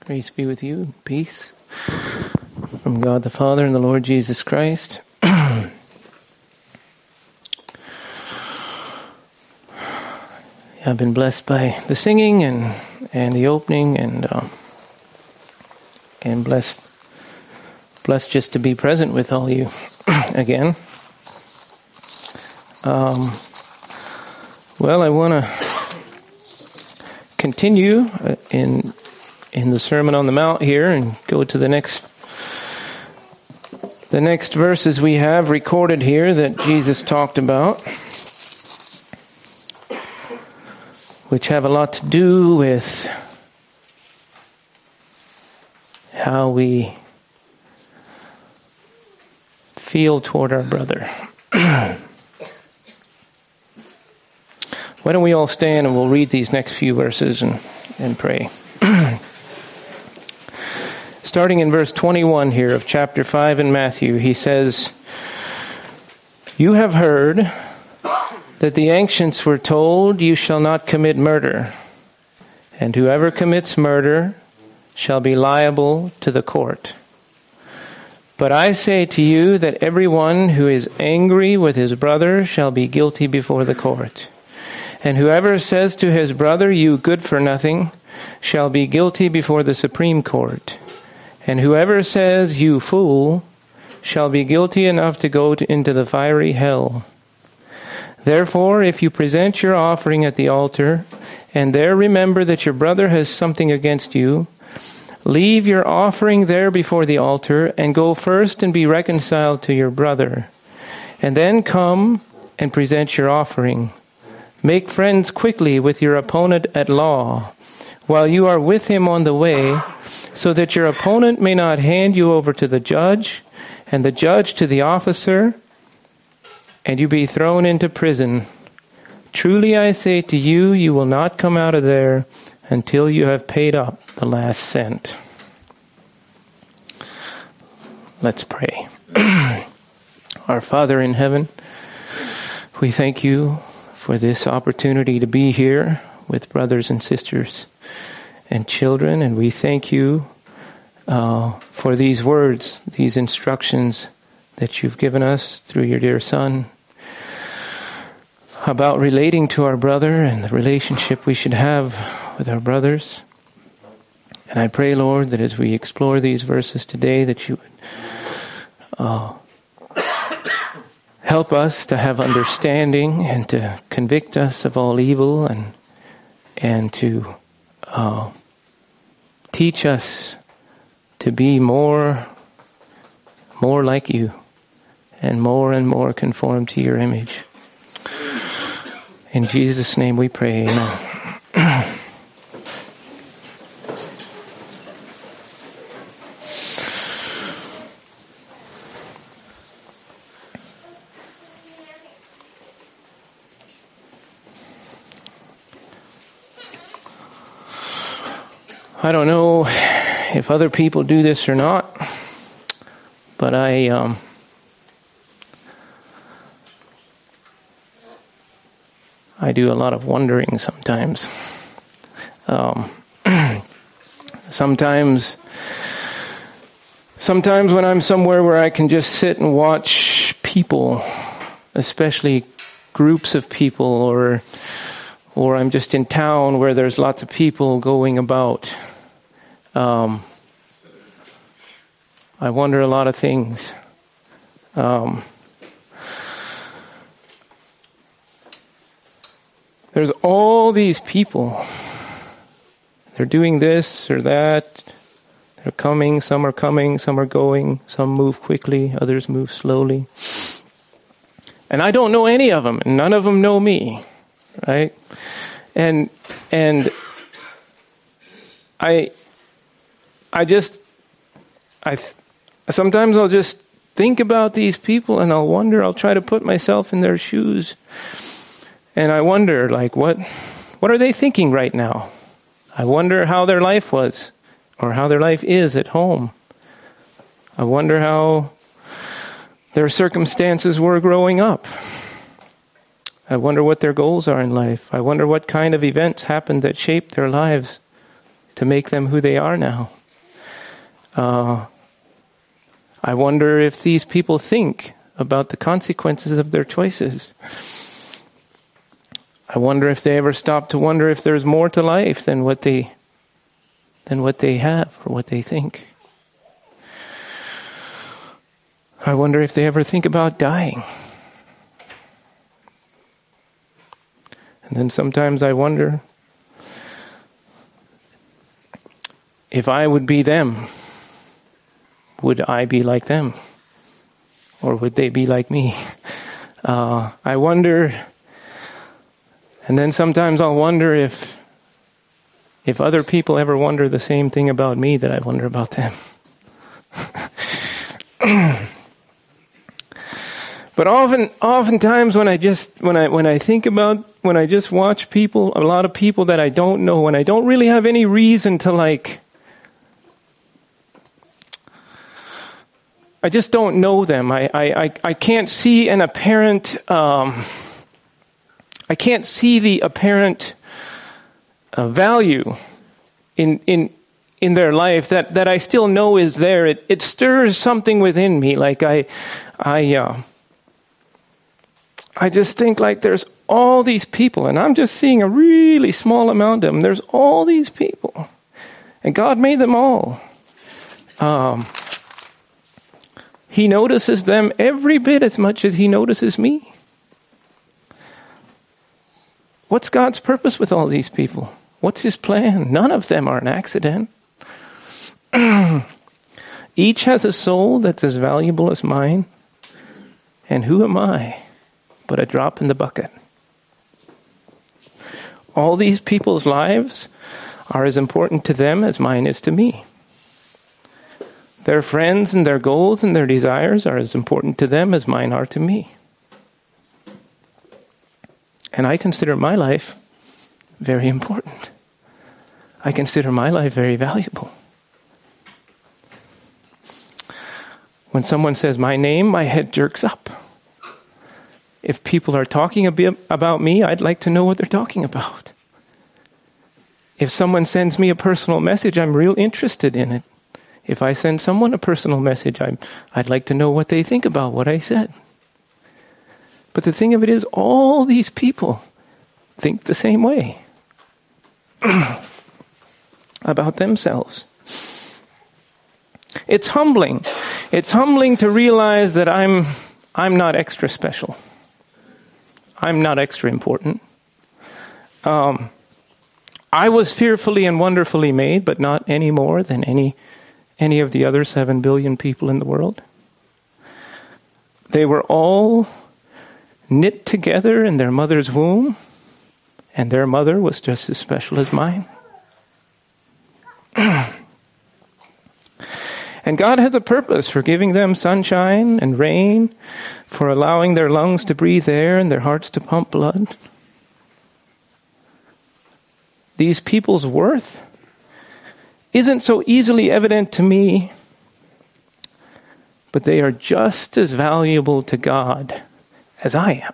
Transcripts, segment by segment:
Grace be with you. Peace from God the Father and the Lord Jesus Christ. I've been blessed by the singing and the opening and blessed just to be present with all you again. Well, I want to continue in the Sermon on the Mount here and go to the next verses we have recorded here that Jesus talked about, which have a lot to do with how we feel toward our brother. Why don't we all stand and we'll read these next few verses and pray. Starting in verse 21 here of chapter 5 in Matthew, he says, "You have heard that the ancients were told, 'You shall not commit murder,' and whoever commits murder shall be liable to the court. But I say to you that everyone who is angry with his brother shall be guilty before the court. And whoever says to his brother, 'You good for nothing,' shall be guilty before the Supreme Court. And whoever says, 'You fool,' shall be guilty enough to go into the fiery hell. Therefore, if you present your offering at the altar, and there remember that your brother has something against you, leave your offering there before the altar, and go first and be reconciled to your brother. And then come and present your offering. Make friends quickly with your opponent at law, while you are with him on the way, so that your opponent may not hand you over to the judge, and the judge to the officer, and you be thrown into prison. Truly I say to you, you will not come out of there until you have paid up the last cent." Let's pray. Our Father in heaven, we thank you for this opportunity to be here with brothers and sisters and children, and we thank you for these words, these instructions that you've given us through your dear Son about relating to our brother and the relationship we should have with our brothers. And I pray, Lord, that as we explore these verses today, that you would help us to have understanding and to convict us of all evil and to teach us to be more like you and more conformed to your image. In Jesus' name we pray, amen. I don't know if other people do this or not, but I do a lot of wondering sometimes. Sometimes when I'm somewhere where I can just sit and watch people, especially groups of people, or I'm just in town where there's lots of people going about, I wonder a lot of things. There's all these people. They're doing this or that. They're coming, some are going, some move quickly, others move slowly. And I don't know any of them, and none of them know me, right? And sometimes I'll just think about these people and I'll try to put myself in their shoes. And I wonder, what are they thinking right now? I wonder how their life was, or how their life is at home. I wonder how their circumstances were growing up. I wonder what their goals are in life. I wonder what kind of events happened that shaped their lives to make them who they are now. I wonder if these people think about the consequences of their choices. I wonder if they ever stop to wonder if there's more to life than what they have or what they think. I wonder if they ever think about dying. And then sometimes I wonder if I would be them, would I be like them? Or would they be like me? I wonder, and then sometimes I'll wonder if other people ever wonder the same thing about me that I wonder about them. But oftentimes when I just watch people, a lot of people that I don't know, and I don't really have any reason to I just don't know them. I can't see an apparent, I can't see the apparent value in their life that I still know is there. It stirs something within me. Like I just think like there's all these people, and I'm just seeing a really small amount of them. There's all these people, and God made them all. He notices them every bit as much as He notices me. What's God's purpose with all these people? What's His plan? None of them are an accident. Each has a soul that's as valuable as mine. And who am I but a drop in the bucket? All these people's lives are as important to them as mine is to me. Their friends and their goals and their desires are as important to them as mine are to me. And I consider my life very important. I consider my life very valuable. When someone says my name, my head jerks up. If people are talking a bit about me, I'd like to know what they're talking about. If someone sends me a personal message, I'm real interested in it. If I send someone a personal message, I'd like to know what they think about what I said. But the thing of it is, all these people think the same way about themselves. It's humbling. It's humbling to realize that I'm not extra special. I'm not extra important. I was fearfully and wonderfully made, but not any more than any of the other 7 billion people in the world. They were all knit together in their mother's womb, and their mother was just as special as mine. And God has a purpose for giving them sunshine and rain, for allowing their lungs to breathe air and their hearts to pump blood. These people's worth isn't so easily evident to me, but they are just as valuable to God as I am.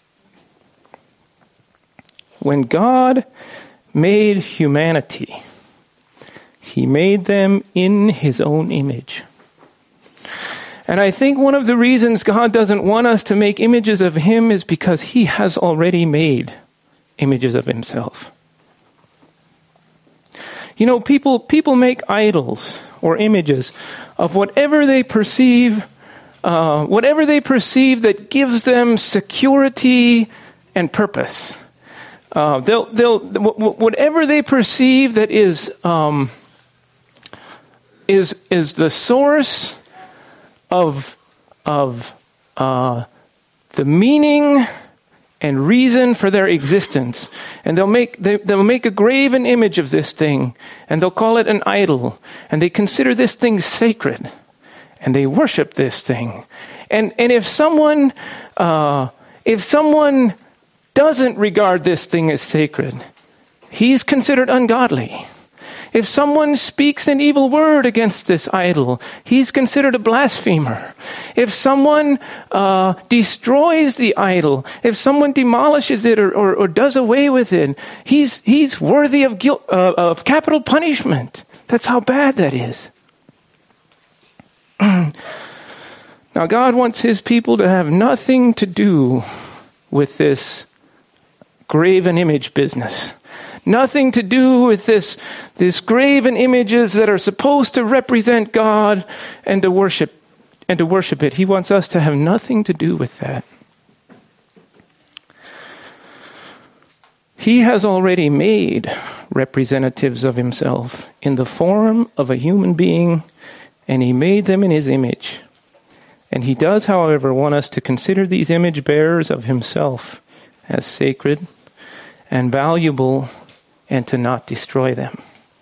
When God made humanity, He made them in His own image. And I think one of the reasons God doesn't want us to make images of Him is because He has already made images of Himself. You know, people make idols or images of whatever they perceive that gives them security and purpose. Whatever they perceive that is the source of the meaning and reason for their existence. And they'll make a graven image of this thing, and they'll call it an idol, and they consider this thing sacred, and they worship this thing. And if someone doesn't regard this thing as sacred, he's considered ungodly. If someone speaks an evil word against this idol, he's considered a blasphemer. If someone destroys the idol, if someone demolishes it or does away with it, he's worthy of guilt, of capital punishment. That's how bad that is. Now, God wants His people to have nothing to do with this graven image business. Nothing to do with this graven images that are supposed to represent God and to worship it. He wants us to have nothing to do with that. He has already made representatives of Himself in the form of a human being, and He made them in His image. And He does, however, want us to consider these image bearers of Himself as sacred and valuable, and to not destroy them.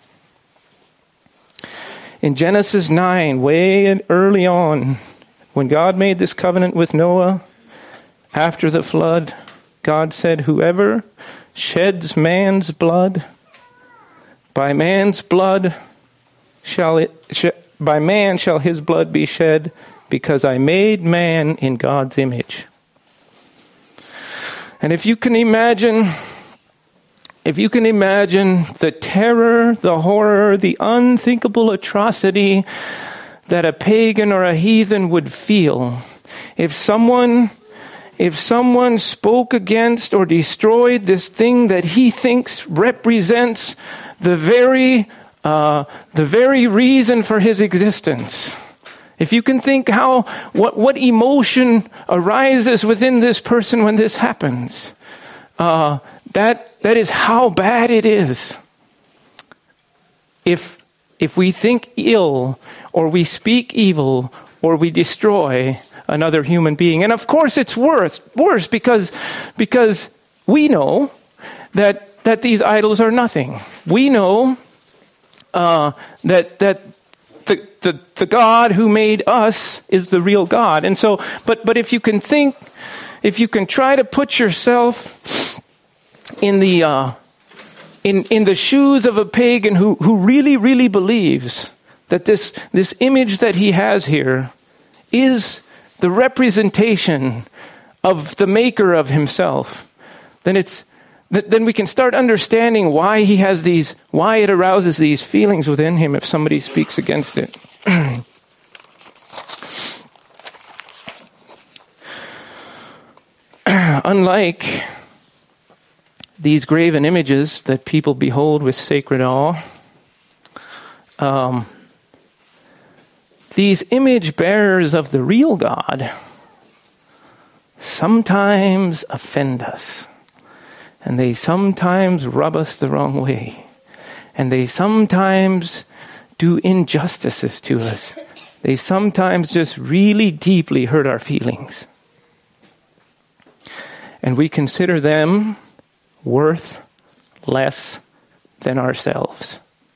In Genesis 9, way early on, when God made this covenant with Noah, after the flood, God said, "Whoever sheds man's blood, by man shall his blood be shed, because I made man in God's image." And if you can imagine the terror, the horror, the unthinkable atrocity that a pagan or a heathen would feel if someone spoke against or destroyed this thing that he thinks represents the very reason for his existence. If you can think what emotion arises within this person when this happens, that is how bad it is. If we think ill, or we speak evil, or we destroy another human being. And of course it's worse because we know that these idols are nothing. We know that the God who made us is the real God. And so, but if you can try to put yourself in the shoes of a pagan who really believes that this image that he has here is the representation of the maker of himself, then we can start understanding why it arouses these feelings within him if somebody speaks against it. Unlike these graven images that people behold with sacred awe, these image bearers of the real God sometimes offend us. And they sometimes rub us the wrong way. And they sometimes do injustices to us. They sometimes just really deeply hurt our feelings. And we consider them worth less than ourselves.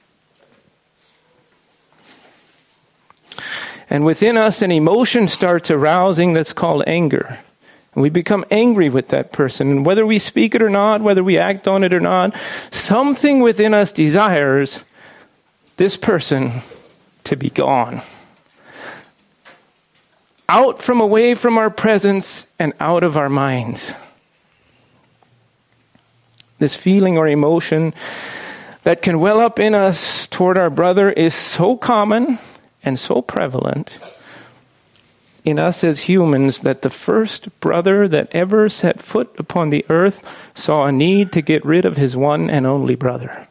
And within us, an emotion starts arousing that's called anger. And we become angry with that person. And whether we speak it or not, whether we act on it or not, something within us desires this person to be gone. Out from away from our presence and out of our minds. This feeling or emotion that can well up in us toward our brother is so common and so prevalent in us as humans that the first brother that ever set foot upon the earth saw a need to get rid of his one and only brother.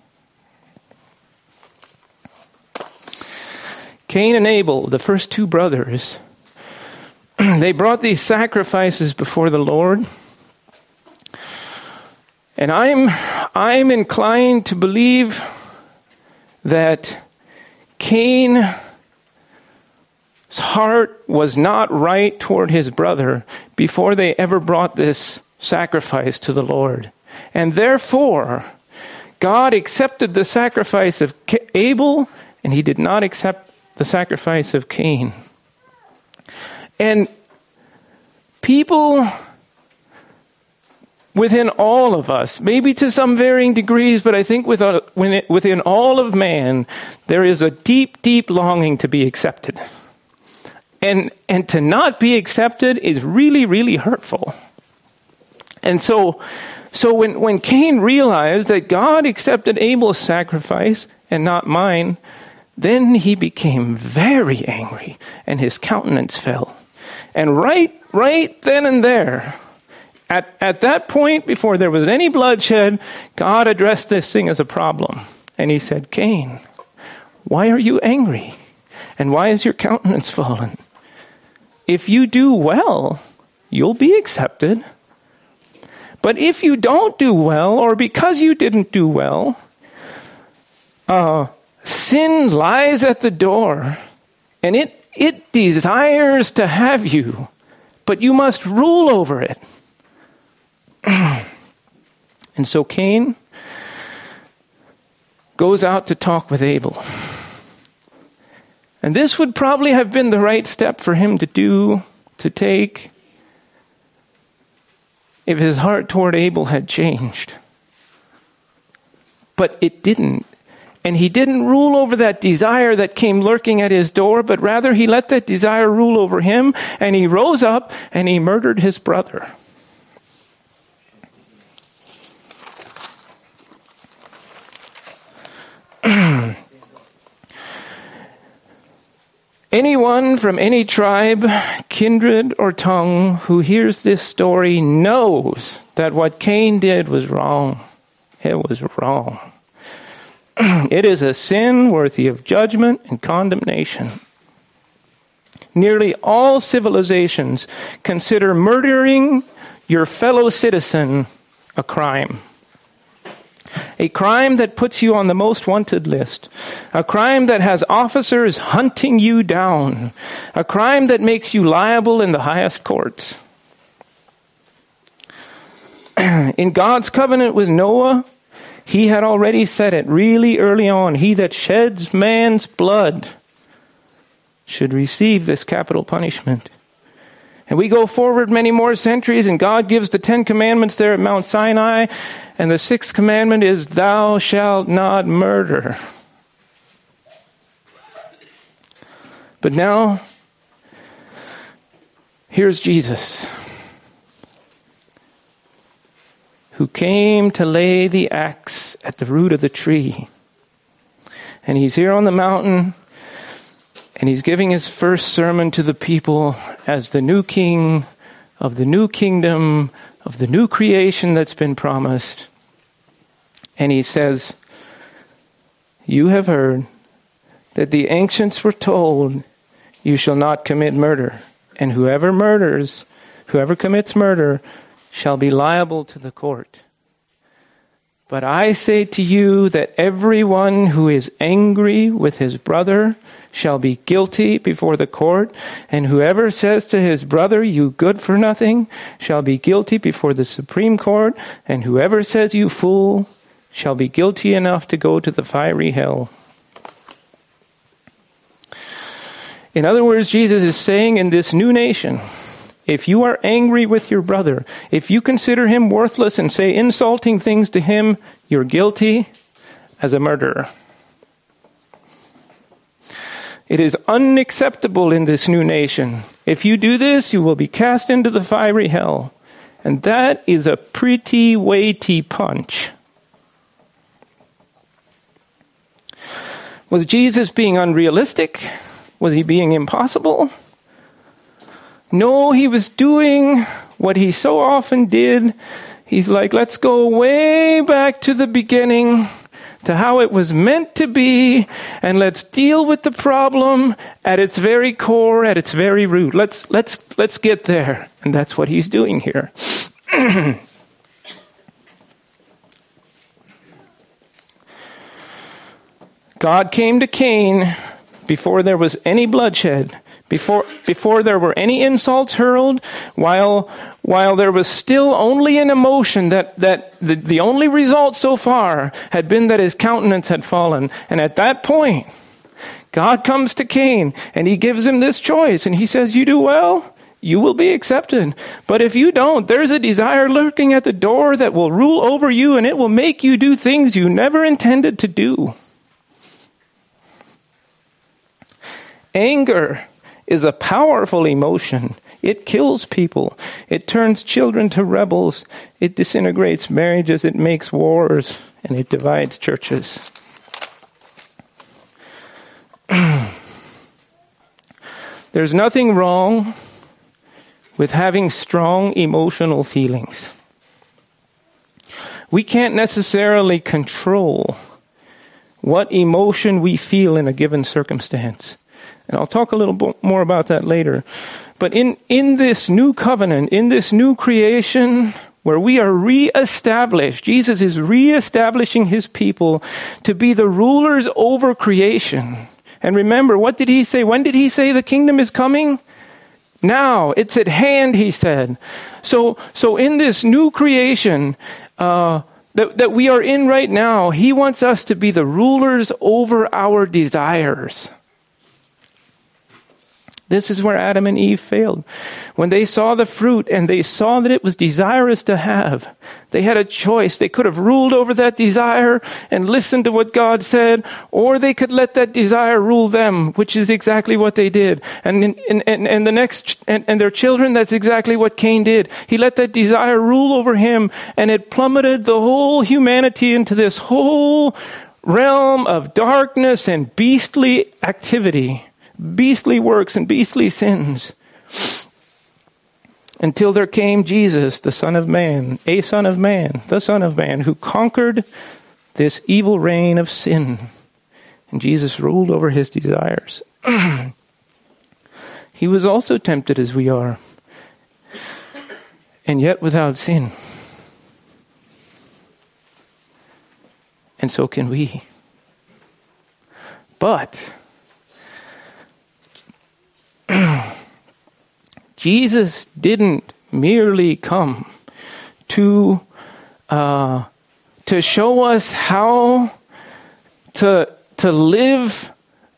Cain and Abel, the first two brothers, they brought these sacrifices before the Lord. And I'm inclined to believe that Cain's heart was not right toward his brother before they ever brought this sacrifice to the Lord. And therefore, God accepted the sacrifice of Abel, and He did not accept the sacrifice of Cain. And people within all of us, maybe to some varying degrees, but I think within all of man, there is a deep, deep longing to be accepted. And to not be accepted is really, really hurtful. And so when Cain realized that God accepted Abel's sacrifice and not mine, then he became very angry and his countenance fell. And right then and there, at that point, before there was any bloodshed, God addressed this thing as a problem. And he said, Cain, why are you angry? And why is your countenance fallen? If you do well, you'll be accepted. But if you don't do well, or because you didn't do well, sin lies at the door, and it desires to have you, but you must rule over it. And so Cain goes out to talk with Abel. And this would probably have been the right step for him to take, if his heart toward Abel had changed. But it didn't. And he didn't rule over that desire that came lurking at his door, but rather he let that desire rule over him, and he rose up and he murdered his brother. Anyone from any tribe, kindred, or tongue who hears this story knows that what Cain did was wrong. It was wrong. It is a sin worthy of judgment and condemnation. Nearly all civilizations consider murdering your fellow citizen a crime. A crime that puts you on the most wanted list. A crime that has officers hunting you down. A crime that makes you liable in the highest courts. In God's covenant with Noah, he had already said it really early on. He that sheds man's blood should receive this capital punishment. And we go forward many more centuries, and God gives the 10 commandments there at Mount Sinai. And the 6th commandment is, thou shalt not murder. But now, here's Jesus, who came to lay the axe at the root of the tree. And he's here on the mountain, and he's giving his first sermon to the people as the new king of the new kingdom, of the new creation that's been promised. And he says, you have heard that the ancients were told, you shall not commit murder. And whoever commits murder, shall be liable to the court. But I say to you that everyone who is angry with his brother shall be guilty before the court, and whoever says to his brother, you good for nothing, shall be guilty before the Supreme Court, and whoever says, you fool, shall be guilty enough to go to the fiery hell. In other words, Jesus is saying in this new nation, if you are angry with your brother, if you consider him worthless and say insulting things to him, you're guilty as a murderer. It is unacceptable in this new nation. If you do this, you will be cast into the fiery hell. And that is a pretty weighty punch. Was Jesus being unrealistic? Was he being impossible? No, he was doing what he so often did. He's like, let's go way back to the beginning, to how it was meant to be, and let's deal with the problem at its very core, at its very root. Let's get there. And that's what he's doing here. God came to Cain before there was any bloodshed, before there were any insults hurled, while there was still only an emotion that the only result so far had been that his countenance had fallen. And at that point, God comes to Cain and he gives him this choice, and he says, you do well, you will be accepted. But if you don't, there's a desire lurking at the door that will rule over you, and it will make you do things you never intended to do. Anger is a powerful emotion. It kills people. It turns children to rebels. It disintegrates marriages. It makes wars. And it divides churches. There's nothing wrong with having strong emotional feelings. We can't necessarily control what emotion we feel in a given circumstance. And I'll talk a little more about that later. But in this new covenant, in this new creation, where we are reestablished, Jesus is reestablishing his people to be the rulers over creation. And remember, what did he say? When did he say the kingdom is coming? Now. It's at hand, he said. So in this new creation that we are in right now, he wants us to be the rulers over our desires. This is where Adam and Eve failed. When they saw the fruit and they saw that it was desirous to have, they had a choice. They could have ruled over that desire and listened to what God said, or they could let that desire rule them, which is exactly what they did. And their children, that's exactly what Cain did. He let that desire rule over him, and it plummeted the whole humanity into this whole realm of darkness and beastly activity. Beastly works and beastly sins. Until there came Jesus, the Son of Man, the Son of Man, who conquered this evil reign of sin. And Jesus ruled over his desires. He was also tempted as we are, and yet without sin. And so can we. But Jesus didn't merely come to show us how to live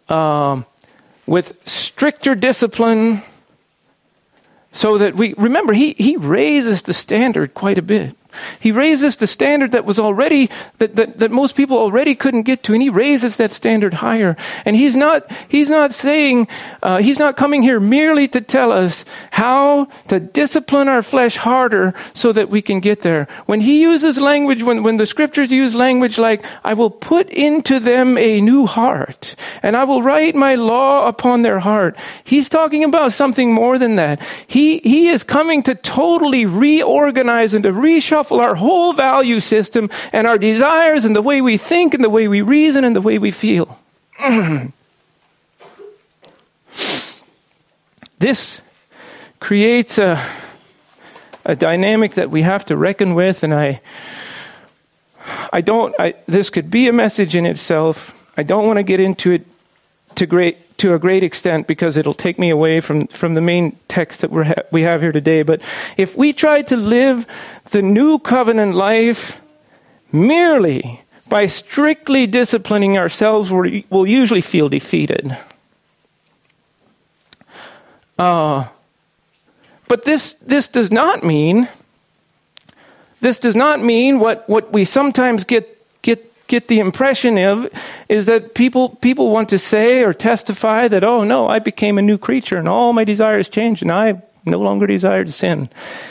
with stricter discipline, so that we remember he raises the standard quite a bit. He raises the standard that was already that most people already couldn't get to, and he raises that standard higher. And he's not saying he's not coming here merely to tell us how to discipline our flesh harder so that we can get there. When he uses language, when the scriptures use language like, I will put into them a new heart, and I will write my law upon their heart, he's talking about something more than that. He is coming to totally reorganize and to reshuffle our whole value system and our desires and the way we think and the way we reason and the way we feel. This creates a dynamic that we have to reckon with, and this could be a message in itself. I don't want to get into it to a great extent, because it'll take me away from the main text that we have here today. But if we try to live the new covenant life merely by strictly disciplining ourselves, we'll usually feel defeated. But this does not mean what we sometimes get the impression of is that people want to say or testify that, oh no, I became a new creature and all my desires changed and I no longer desire to sin.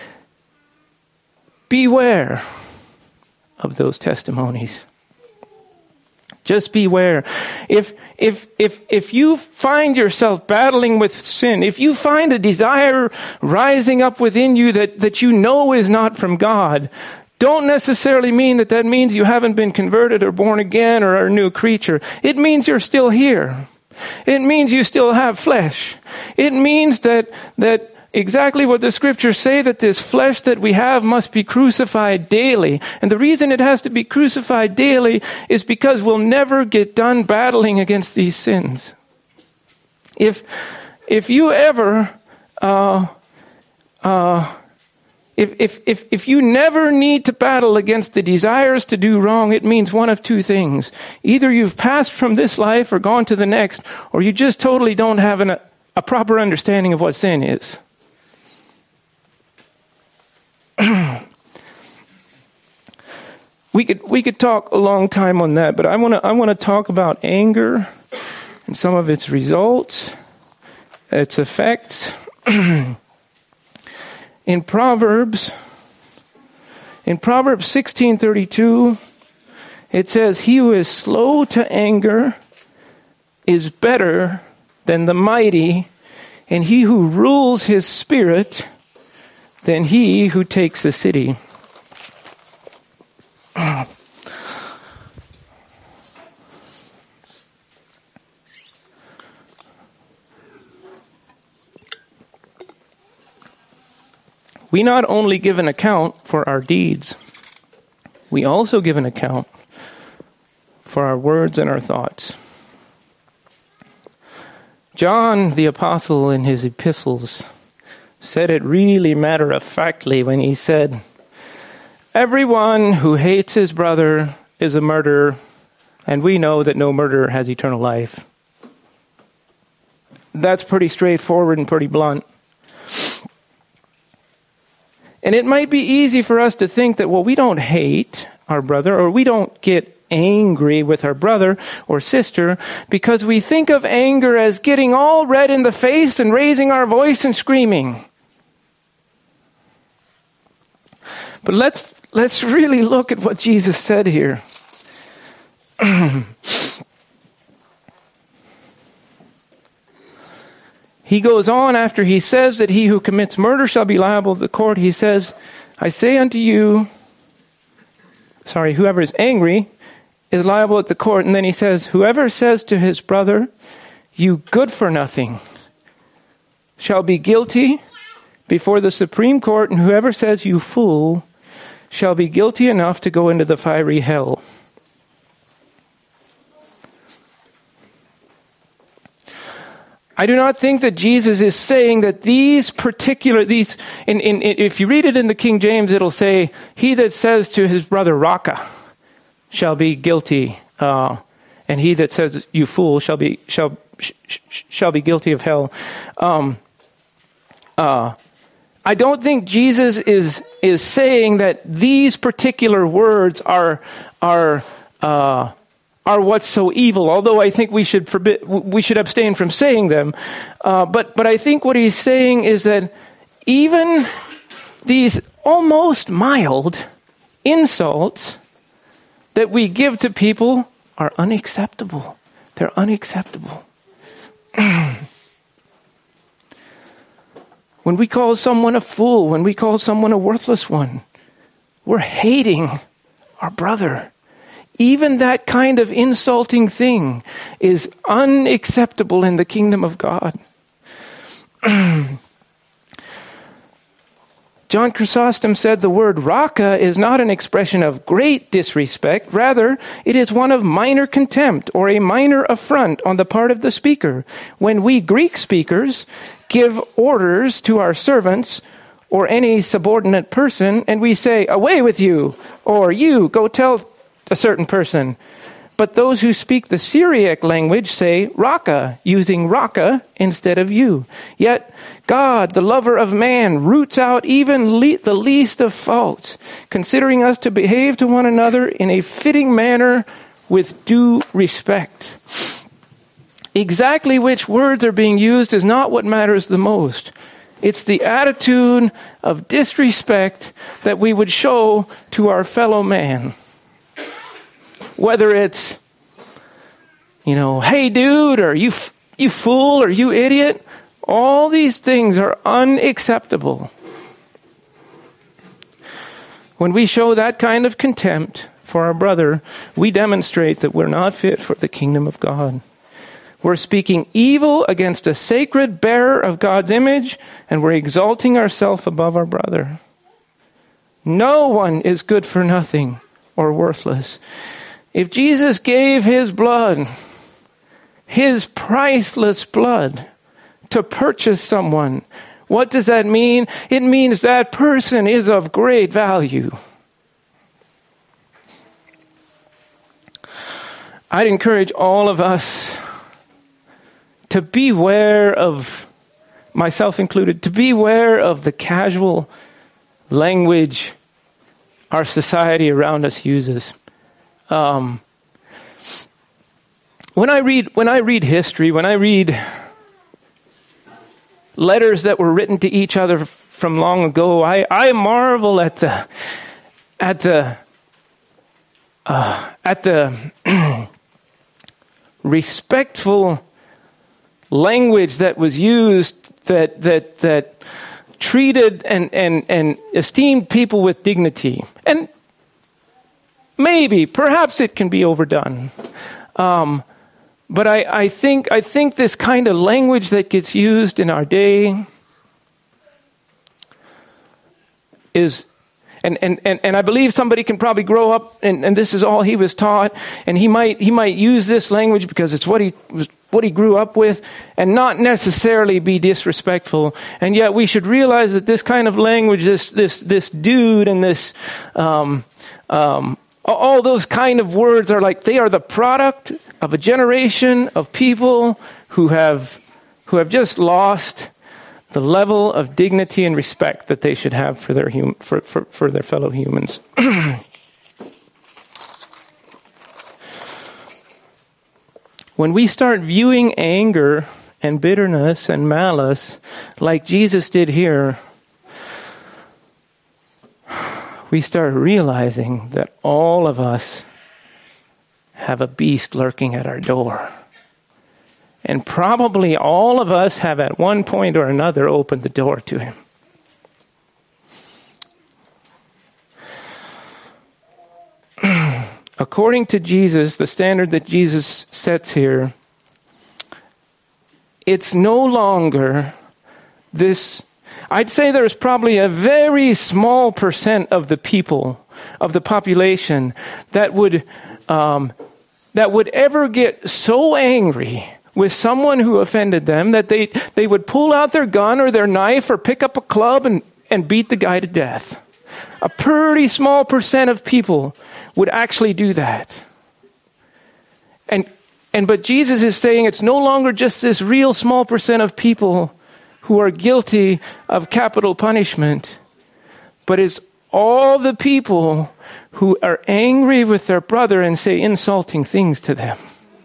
Beware of those testimonies. Just beware. If you find yourself battling with sin, if you find a desire rising up within you that you know is not from God, don't necessarily mean that means you haven't been converted or born again or are a new creature. It means you're still here. It means you still have flesh. It means that exactly what the scriptures say, that this flesh that we have must be crucified daily. And the reason it has to be crucified daily is because we'll never get done battling against these sins. If you ever If you never need to battle against the desires to do wrong, it means one of two things. Either you've passed from this life or gone to the next, or you just totally don't have a proper understanding of what sin is. We could talk a long time on that, but I want to talk about anger and some of its results, its effects. In Proverbs 16:32, it says, "He who is slow to anger is better than the mighty, and he who rules his spirit than he who takes a city." We not only give an account for our deeds, we also give an account for our words and our thoughts. John the Apostle in his epistles said it really matter-of-factly when he said, "Everyone who hates his brother is a murderer, and we know that no murderer has eternal life." That's pretty straightforward and pretty blunt. And it might be easy for us to think that, well, we don't hate our brother, or we don't get angry with our brother or sister, because we think of anger as getting all red in the face and raising our voice and screaming. But let's really look at what Jesus said here. He goes on after he says that he who commits murder shall be liable to the court. He says, "I say unto you," whoever is angry is liable at the court. And then he says, "Whoever says to his brother, you good for nothing, shall be guilty before the Supreme Court. And whoever says, you fool, shall be guilty enough to go into the fiery hell." I do not think that Jesus is saying that if you read it in the King James, it'll say, "He that says to his brother, Raka, shall be guilty, and he that says, you fool, shall be guilty of hell." I don't think Jesus is saying that these particular words are what's so evil, although I think we should abstain from saying them. But I think what he's saying is that even these almost mild insults that we give to people are unacceptable. They're unacceptable. When we call someone a fool, when we call someone a worthless one, we're hating our brother. Even that kind of insulting thing is unacceptable in the kingdom of God. John Chrysostom said the word raka is not an expression of great disrespect. Rather, it is one of minor contempt or a minor affront on the part of the speaker. When we Greek speakers give orders to our servants or any subordinate person, and we say, "Away with you," or "You, go tell a certain person." But those who speak the Syriac language say raka, using raka instead of you. Yet God, the lover of man, roots out even the least of faults, considering us to behave to one another in a fitting manner with due respect. Exactly which words are being used is not what matters the most. It's the attitude of disrespect that we would show to our fellow man. Whether it's, "Hey dude," or you fool," or "You idiot," all these things are unacceptable. When we show that kind of contempt for our brother, we demonstrate that we're not fit for the kingdom of God. We're speaking evil against a sacred bearer of God's image, and we're exalting ourselves above our brother. No one is good for nothing or worthless. If Jesus gave his blood, his priceless blood, to purchase someone, what does that mean? It means that person is of great value. I'd encourage all of us to beware of, myself included, to beware of the casual language our society around us uses. When I read history, when I read letters that were written to each other from long ago, I marvel at the respectful language that was used, that treated and esteemed people with dignity. And perhaps it can be overdone. But I think this kind of language that gets used in our day is, and I believe somebody can probably grow up and this is all he was taught, and he might use this language because it's what he grew up with, and not necessarily be disrespectful. And yet we should realize that this kind of language, this dude and this all those kind of words they are the product of a generation of people who have just lost the level of dignity and respect that they should have for their for their fellow humans. When we start viewing anger and bitterness and malice like Jesus did here, we start realizing that all of us have a beast lurking at our door. And probably all of us have at one point or another opened the door to him. According to Jesus, the standard that Jesus sets here, it's no longer this. I'd say there's probably a very small percent of the people, of the population, that would ever get so angry with someone who offended them that they would pull out their gun or their knife or pick up a club and beat the guy to death. A pretty small percent of people would actually do that. But Jesus is saying it's no longer just this real small percent of people who are guilty of capital punishment, but it's all the people who are angry with their brother and say insulting things to them.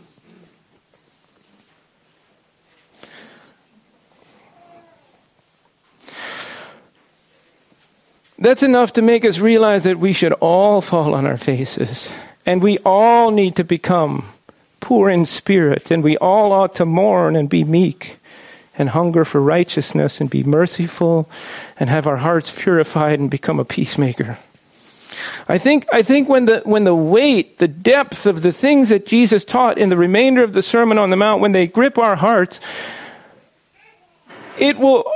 That's enough to make us realize that we should all fall on our faces, and we all need to become poor in spirit, and we all ought to mourn and be meek and hunger for righteousness and be merciful and have our hearts purified and become a peacemaker. I think when the weight, the depth of the things that Jesus taught in the remainder of the Sermon on the Mount, when they grip our hearts, it will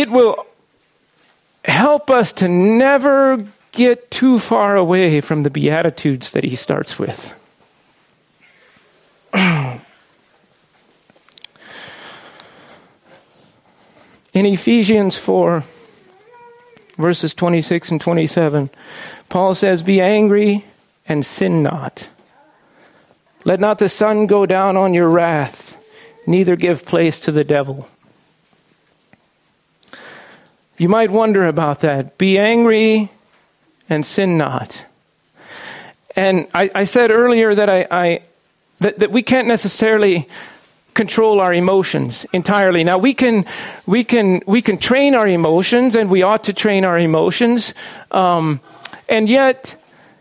help us to never get too far away from the Beatitudes that he starts with. In Ephesians 4, verses 26 and 27, Paul says, "Be angry and sin not. Let not the sun go down on your wrath, neither give place to the devil." You might wonder about that. Be angry and sin not. And I said earlier that that we can't necessarily control our emotions entirely. Now we can train our emotions, and we ought to train our emotions. And yet,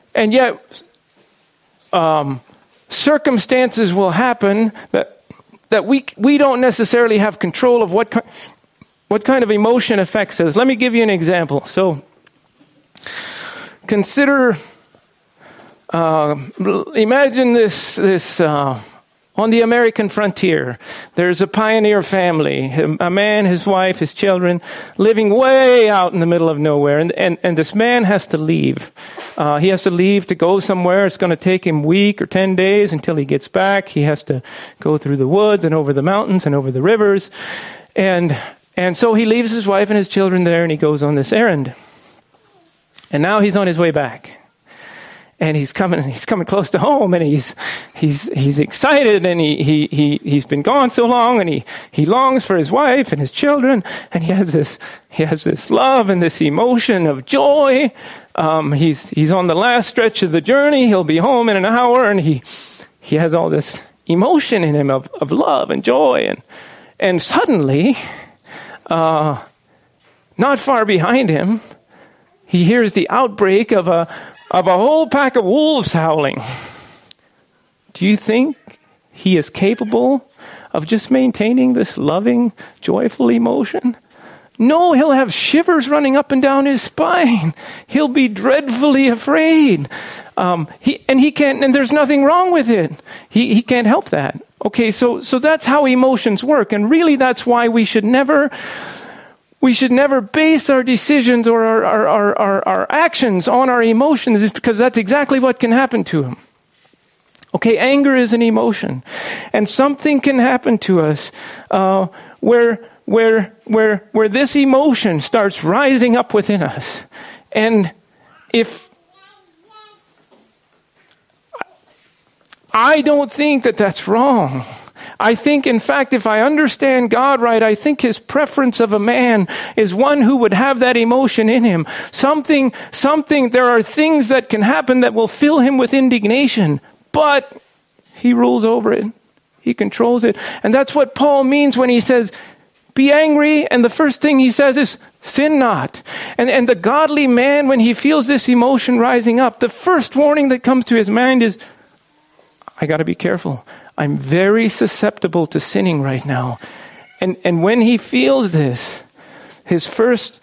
circumstances will happen that we don't necessarily have control of what kind of emotion affects us. Let me give you an example. So, consider, imagine this. On the American frontier, there's a pioneer family, a man, his wife, his children, living way out in the middle of nowhere. And this man has to leave. He has to leave to go somewhere. It's going to take him a week or 10 days until he gets back. He has to go through the woods and over the mountains and over the rivers. And so he leaves his wife and his children there, and he goes on this errand. And now he's on his way back. and he's coming close to home, and he's excited, and he's been gone so long, and he longs for his wife and his children, and he has this love and this emotion of joy. He's on the last stretch of the journey. He'll be home in an hour, and he has all this emotion in him of love and joy, and suddenly, not far behind him, he hears the outbreak of a whole pack of wolves howling. Do you think he is capable of just maintaining this loving, joyful emotion? No, he'll have shivers running up and down his spine. He'll be dreadfully afraid. He can't, and there's nothing wrong with it. He can't help that. Okay, so that's how emotions work, and really that's why we should never base our decisions or our actions on our emotions, because that's exactly what can happen to them. Okay, anger is an emotion, and something can happen to us where this emotion starts rising up within us. And if I don't think that that's wrong. I think, in fact, if I understand God right, I think His preference of a man is one who would have that emotion in him. There are things that can happen that will fill him with indignation, but He rules over it. He controls it. And that's what Paul means when he says, be angry, and the first thing he says is, sin not. And the godly man, when he feels this emotion rising up, the first warning that comes to his mind is, I got to be careful. I'm very susceptible to sinning right now. And when he feels this, his first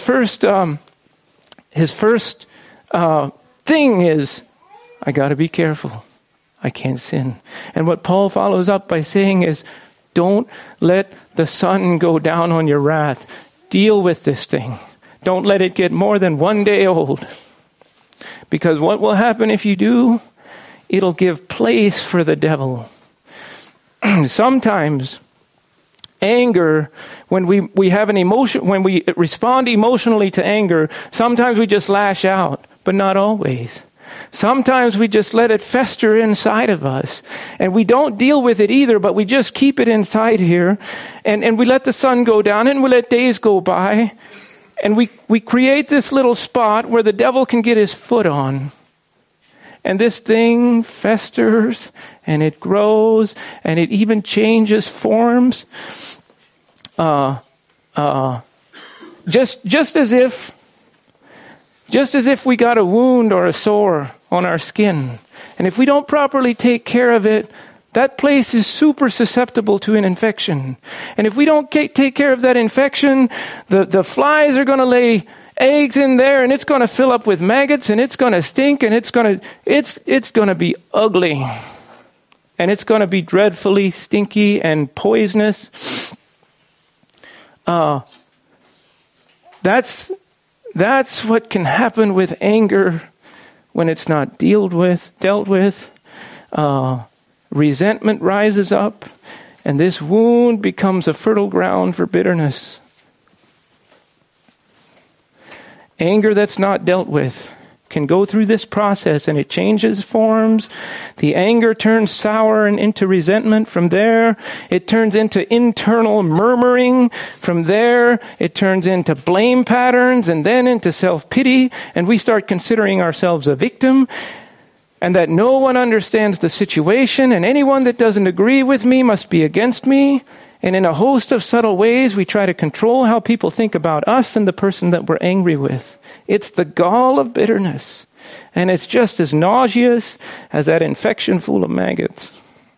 thing is, I got to be careful. I can't sin. And what Paul follows up by saying is, don't let the sun go down on your wrath. Deal with this thing. Don't let it get more than one day old. Because what will happen if you do? It'll give place for the devil. Sometimes anger, when we have an emotion, when we respond emotionally to anger, sometimes we just lash out, but not always. Sometimes we just let it fester inside of us, and we don't deal with it either, but we just keep it inside here, and we let the sun go down, and we let days go by, and we create this little spot where the devil can get his foot on. And this thing festers, and it grows, and it even changes forms. Just as if we got a wound or a sore on our skin, and if we don't properly take care of it, that place is super susceptible to an infection. And if we don't take care of that infection, the flies are going to lay eggs in there, and it's going to fill up with maggots, and it's going to stink, and it's going to be ugly, and it's going to be dreadfully stinky and poisonous. That's what can happen with anger when it's not dealt with. Resentment rises up, and this wound becomes a fertile ground for bitterness. Anger that's not dealt with can go through this process, and it changes forms. The anger turns sour and into resentment. From there, it turns into internal murmuring. From there, it turns into blame patterns, and then into self-pity. And we start considering ourselves a victim, and that no one understands the situation, and anyone that doesn't agree with me must be against me. And in a host of subtle ways, we try to control how people think about us and the person that we're angry with. It's the gall of bitterness. And it's just as nauseous as that infection full of maggots.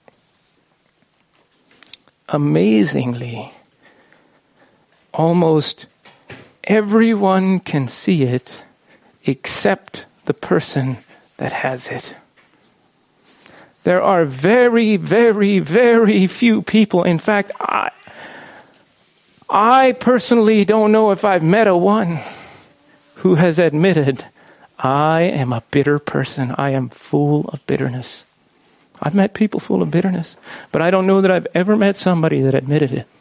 Amazingly, almost everyone can see it except the person that has it. There are very, very, very few people. In fact, I personally don't know if I've met a one who has admitted, I am a bitter person. I am full of bitterness. I've met people full of bitterness, but I don't know that I've ever met somebody that admitted it.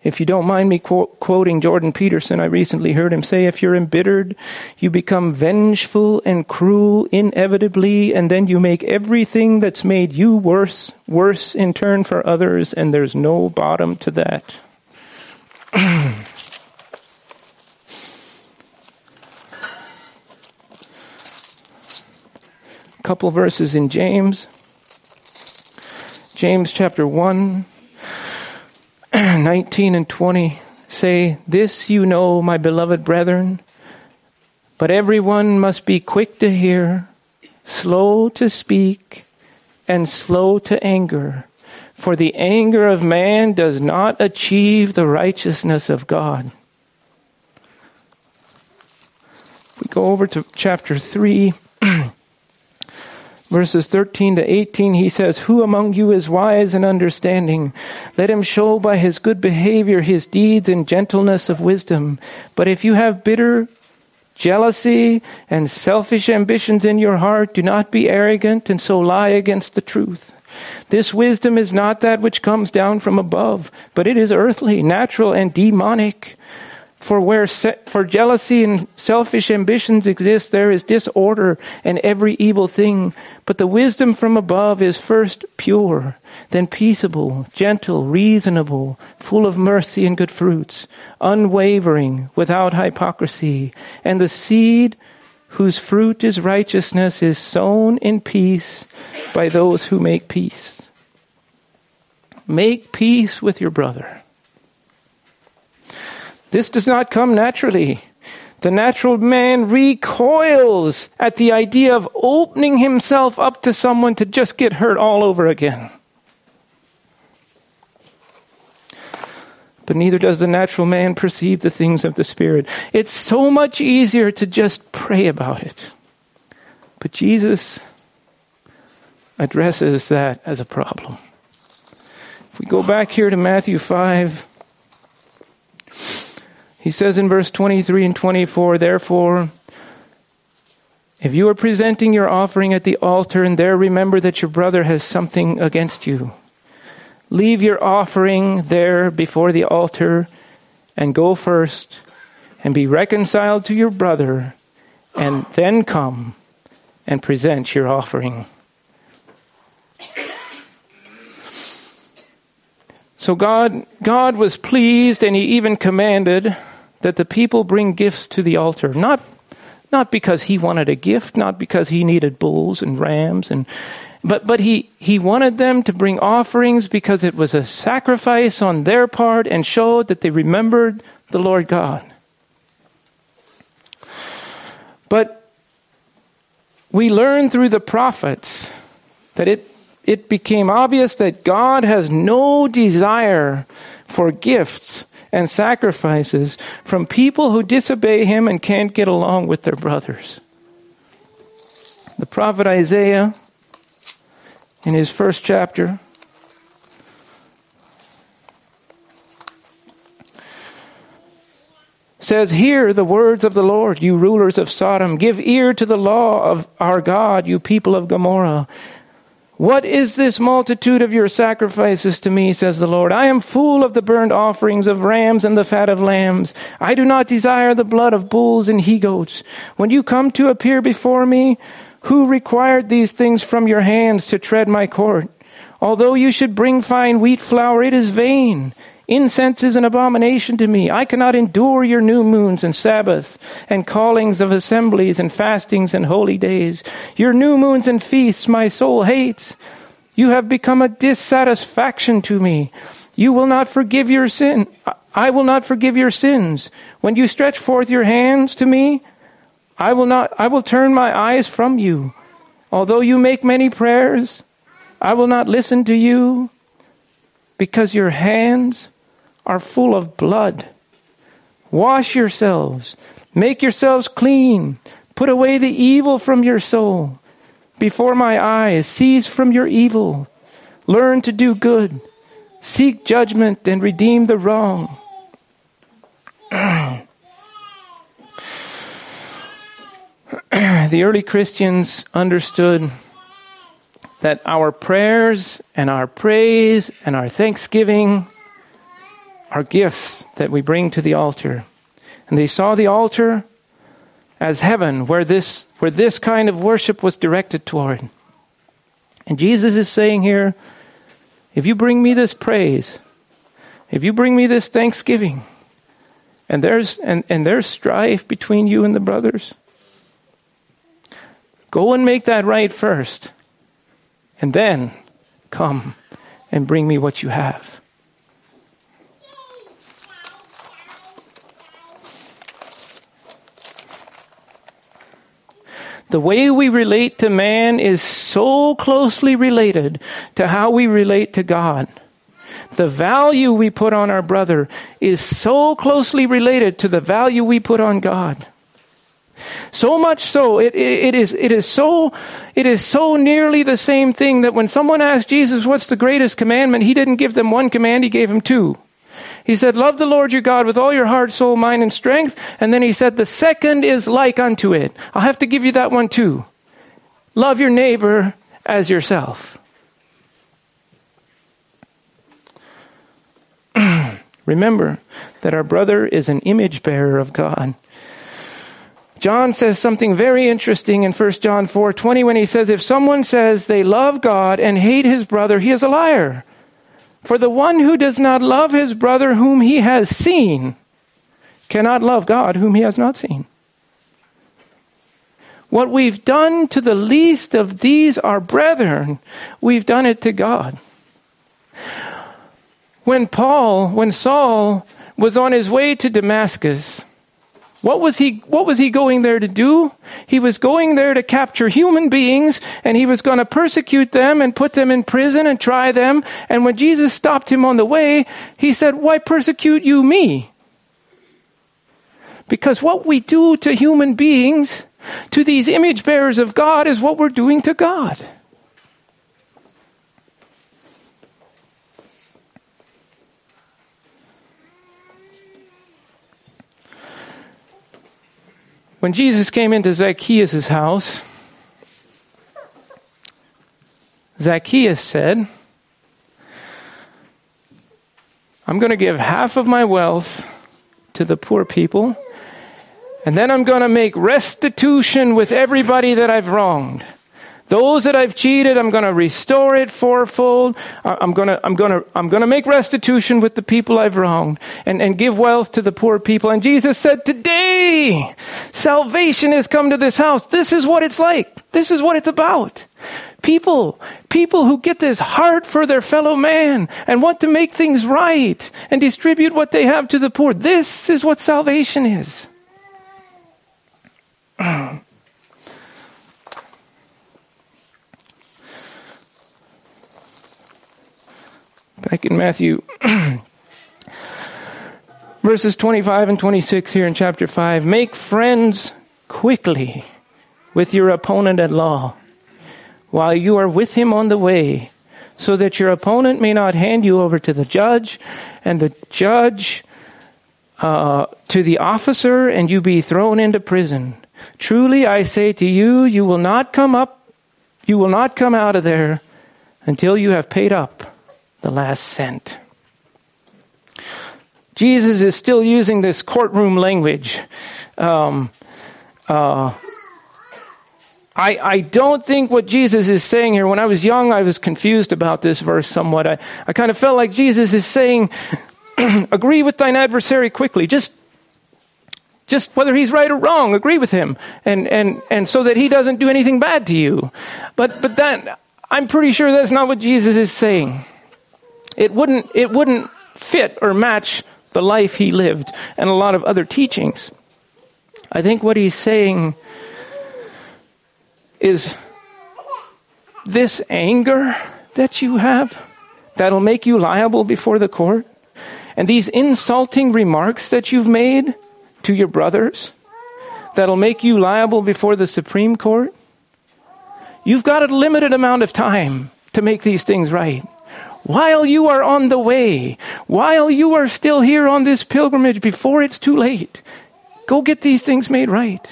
If you don't mind me quoting Jordan Peterson, I recently heard him say, if you're embittered, you become vengeful and cruel inevitably, and then you make everything that's made you worse in turn for others, and there's no bottom to that. Couple verses in James. James chapter 1. 19 and 20 say, "This you know, my beloved brethren, but everyone must be quick to hear, slow to speak, and slow to anger. For the anger of man does not achieve the righteousness of God." If we go over to chapter 3, verses 13 to 18, he says, "Who among you is wise and understanding? Let him show by his good behavior his deeds in gentleness of wisdom. But if you have bitter jealousy and selfish ambitions in your heart, do not be arrogant and so lie against the truth. This wisdom is not that which comes down from above, but it is earthly, natural, and demonic. For jealousy and selfish ambitions exist, there is disorder and every evil thing. But the wisdom from above is first pure, then peaceable, gentle, reasonable, full of mercy and good fruits, unwavering, without hypocrisy. And the seed whose fruit is righteousness is sown in peace by those who make peace." Make peace with your brother. This does not come naturally. The natural man recoils at the idea of opening himself up to someone to just get hurt all over again. But neither does the natural man perceive the things of the Spirit. It's so much easier to just pray about it. But Jesus addresses that as a problem. If we go back here to Matthew 5, he says in verse 23 and 24, "Therefore, if you are presenting your offering at the altar and there remember that your brother has something against you, leave your offering there before the altar and go first and be reconciled to your brother, and then come and present your offering." So God was pleased, and he even commanded that the people bring gifts to the altar. Not because he wanted a gift, not because he needed bulls and rams, but he wanted them to bring offerings because it was a sacrifice on their part and showed that they remembered the Lord God. But we learn through the prophets that it became obvious that God has no desire for gifts and sacrifices from people who disobey him and can't get along with their brothers. The prophet Isaiah, in his first chapter, says, "Hear the words of the Lord, you rulers of Sodom. Give ear to the law of our God, you people of Gomorrah. What is this multitude of your sacrifices to me, says the Lord? I am full of the burnt offerings of rams and the fat of lambs. I do not desire the blood of bulls and he-goats. When you come to appear before me, who required these things from your hands to tread my court? Although you should bring fine wheat flour, it is vain. Incense is an abomination to me. I cannot endure your new moons and Sabbaths and callings of assemblies and fastings and holy days. Your new moons and feasts my soul hates. You have become a dissatisfaction to me. You will not forgive your sin. I will not forgive your sins. When you stretch forth your hands to me, I will turn my eyes from you. Although you make many prayers, I will not listen to you, because your hands are full of blood. Wash yourselves, make yourselves clean, put away the evil from your soul. Before my eyes, cease from your evil. Learn to do good, seek judgment, and redeem the wrong. The early Christians understood that our prayers and our praise and our thanksgiving are gifts that we bring to the altar. And they saw the altar as heaven, where this kind of worship was directed toward. And Jesus is saying here, if you bring me this praise, if you bring me this thanksgiving, and there's strife between you and the brothers, go and make that right first, and then come and bring me what you have. The way we relate to man is so closely related to how we relate to God. The value we put on our brother is so closely related to the value we put on God. So much so, it is so nearly the same thing that when someone asked Jesus, what's the greatest commandment? He didn't give them one command, he gave them two. He said, love the Lord your God with all your heart, soul, mind, and strength. And then he said, the second is like unto it. I'll have to give you that one too. Love your neighbor as yourself. Remember that our brother is an image bearer of God. John says something very interesting in 1 John 4:20 when he says, if someone says they love God and hate his brother, he is a liar. For the one who does not love his brother whom he has seen cannot love God whom he has not seen. What we've done to the least of these our brethren, we've done it to God. When Saul was on his way to Damascus, what was he going there to do? He was going there to capture human beings, and he was going to persecute them and put them in prison and try them. And when Jesus stopped him on the way, he said, why persecute you me? Because what we do to human beings, to these image bearers of God, is what we're doing to God. When Jesus came into Zacchaeus' house, Zacchaeus said, I'm going to give half of my wealth to the poor people, and then I'm going to make restitution with everybody that I've wronged. Those that I've cheated, I'm going to restore it fourfold. I'm going to make restitution with the people I've wronged and give wealth to the poor people. And Jesus said, today, salvation has come to this house. This is what it's like. This is what it's about. People who get this heart for their fellow man and want to make things right and distribute what they have to the poor. This is what salvation is. Back in Matthew, verses 25 and 26 here in chapter 5. Make friends quickly with your opponent at law, while you are with him on the way, so that your opponent may not hand you over to the judge, and the judge to the officer, and you be thrown into prison. Truly I say to you, you will not come out of there until you have paid up the last cent. Jesus is still using this courtroom language. I don't think what Jesus is saying here, when I was young, I was confused about this verse somewhat. I kind of felt like Jesus is saying, agree with thine adversary quickly. Just whether he's right or wrong, agree with him. And so that he doesn't do anything bad to you. But that, I'm pretty sure that's not what Jesus is saying. It wouldn't fit or match the life he lived and a lot of other teachings. I think what he's saying is this anger that you have that'll make you liable before the court, and these insulting remarks that you've made to your brothers that'll make you liable before the Supreme Court, you've got a limited amount of time to make these things right. While you are on the way, while you are still here on this pilgrimage before it's too late, go get these things made right.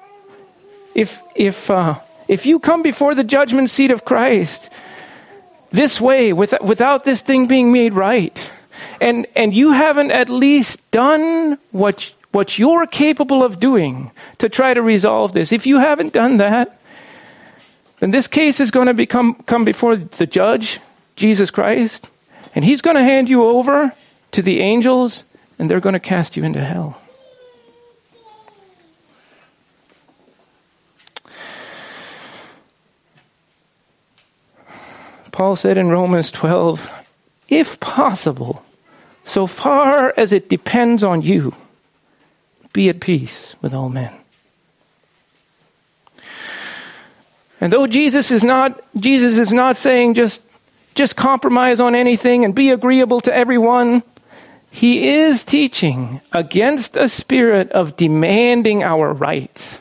If you come before the judgment seat of Christ this way without this thing being made right. And you haven't at least done what you're capable of doing to try to resolve this. If you haven't done that, then this case is going to come before the judge, Jesus Christ, and he's going to hand you over to the angels, and they're going to cast you into hell. Paul said in Romans 12, if possible, so far as it depends on you, be at peace with all men. And though Jesus is not saying just compromise on anything and be agreeable to everyone, he is teaching against a spirit of demanding our rights.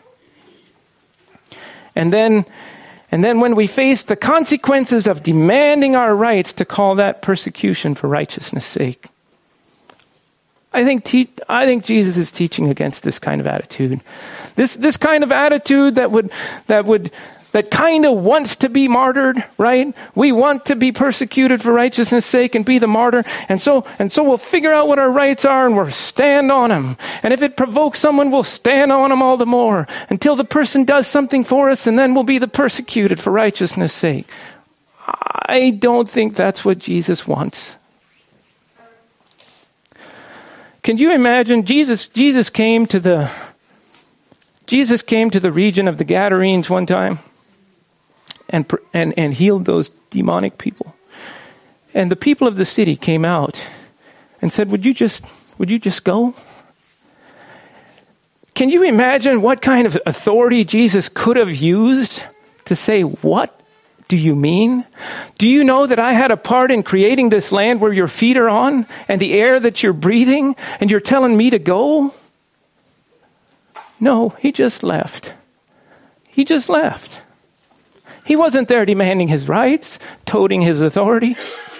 And then when we face the consequences of demanding our rights, to call that persecution for righteousness' sake. I think Jesus is teaching against this kind of attitude. This kind of attitude that kind of wants to be martyred, right? We want to be persecuted for righteousness' sake and be the martyr. And so we'll figure out what our rights are and we'll stand on them. And if it provokes someone, we'll stand on them all the more until the person does something for us, and then we'll be the persecuted for righteousness' sake. I don't think that's what Jesus wants. Can you imagine Jesus came to the region of the Gadarenes one time and healed those demonic people. And the people of the city came out and said, would you just go? Can you imagine what kind of authority Jesus could have used to say, what do you mean? Do you know that I had a part in creating this land where your feet are on and the air that you're breathing, and you're telling me to go? No, he just left. He just left. He wasn't there demanding his rights, toting his authority.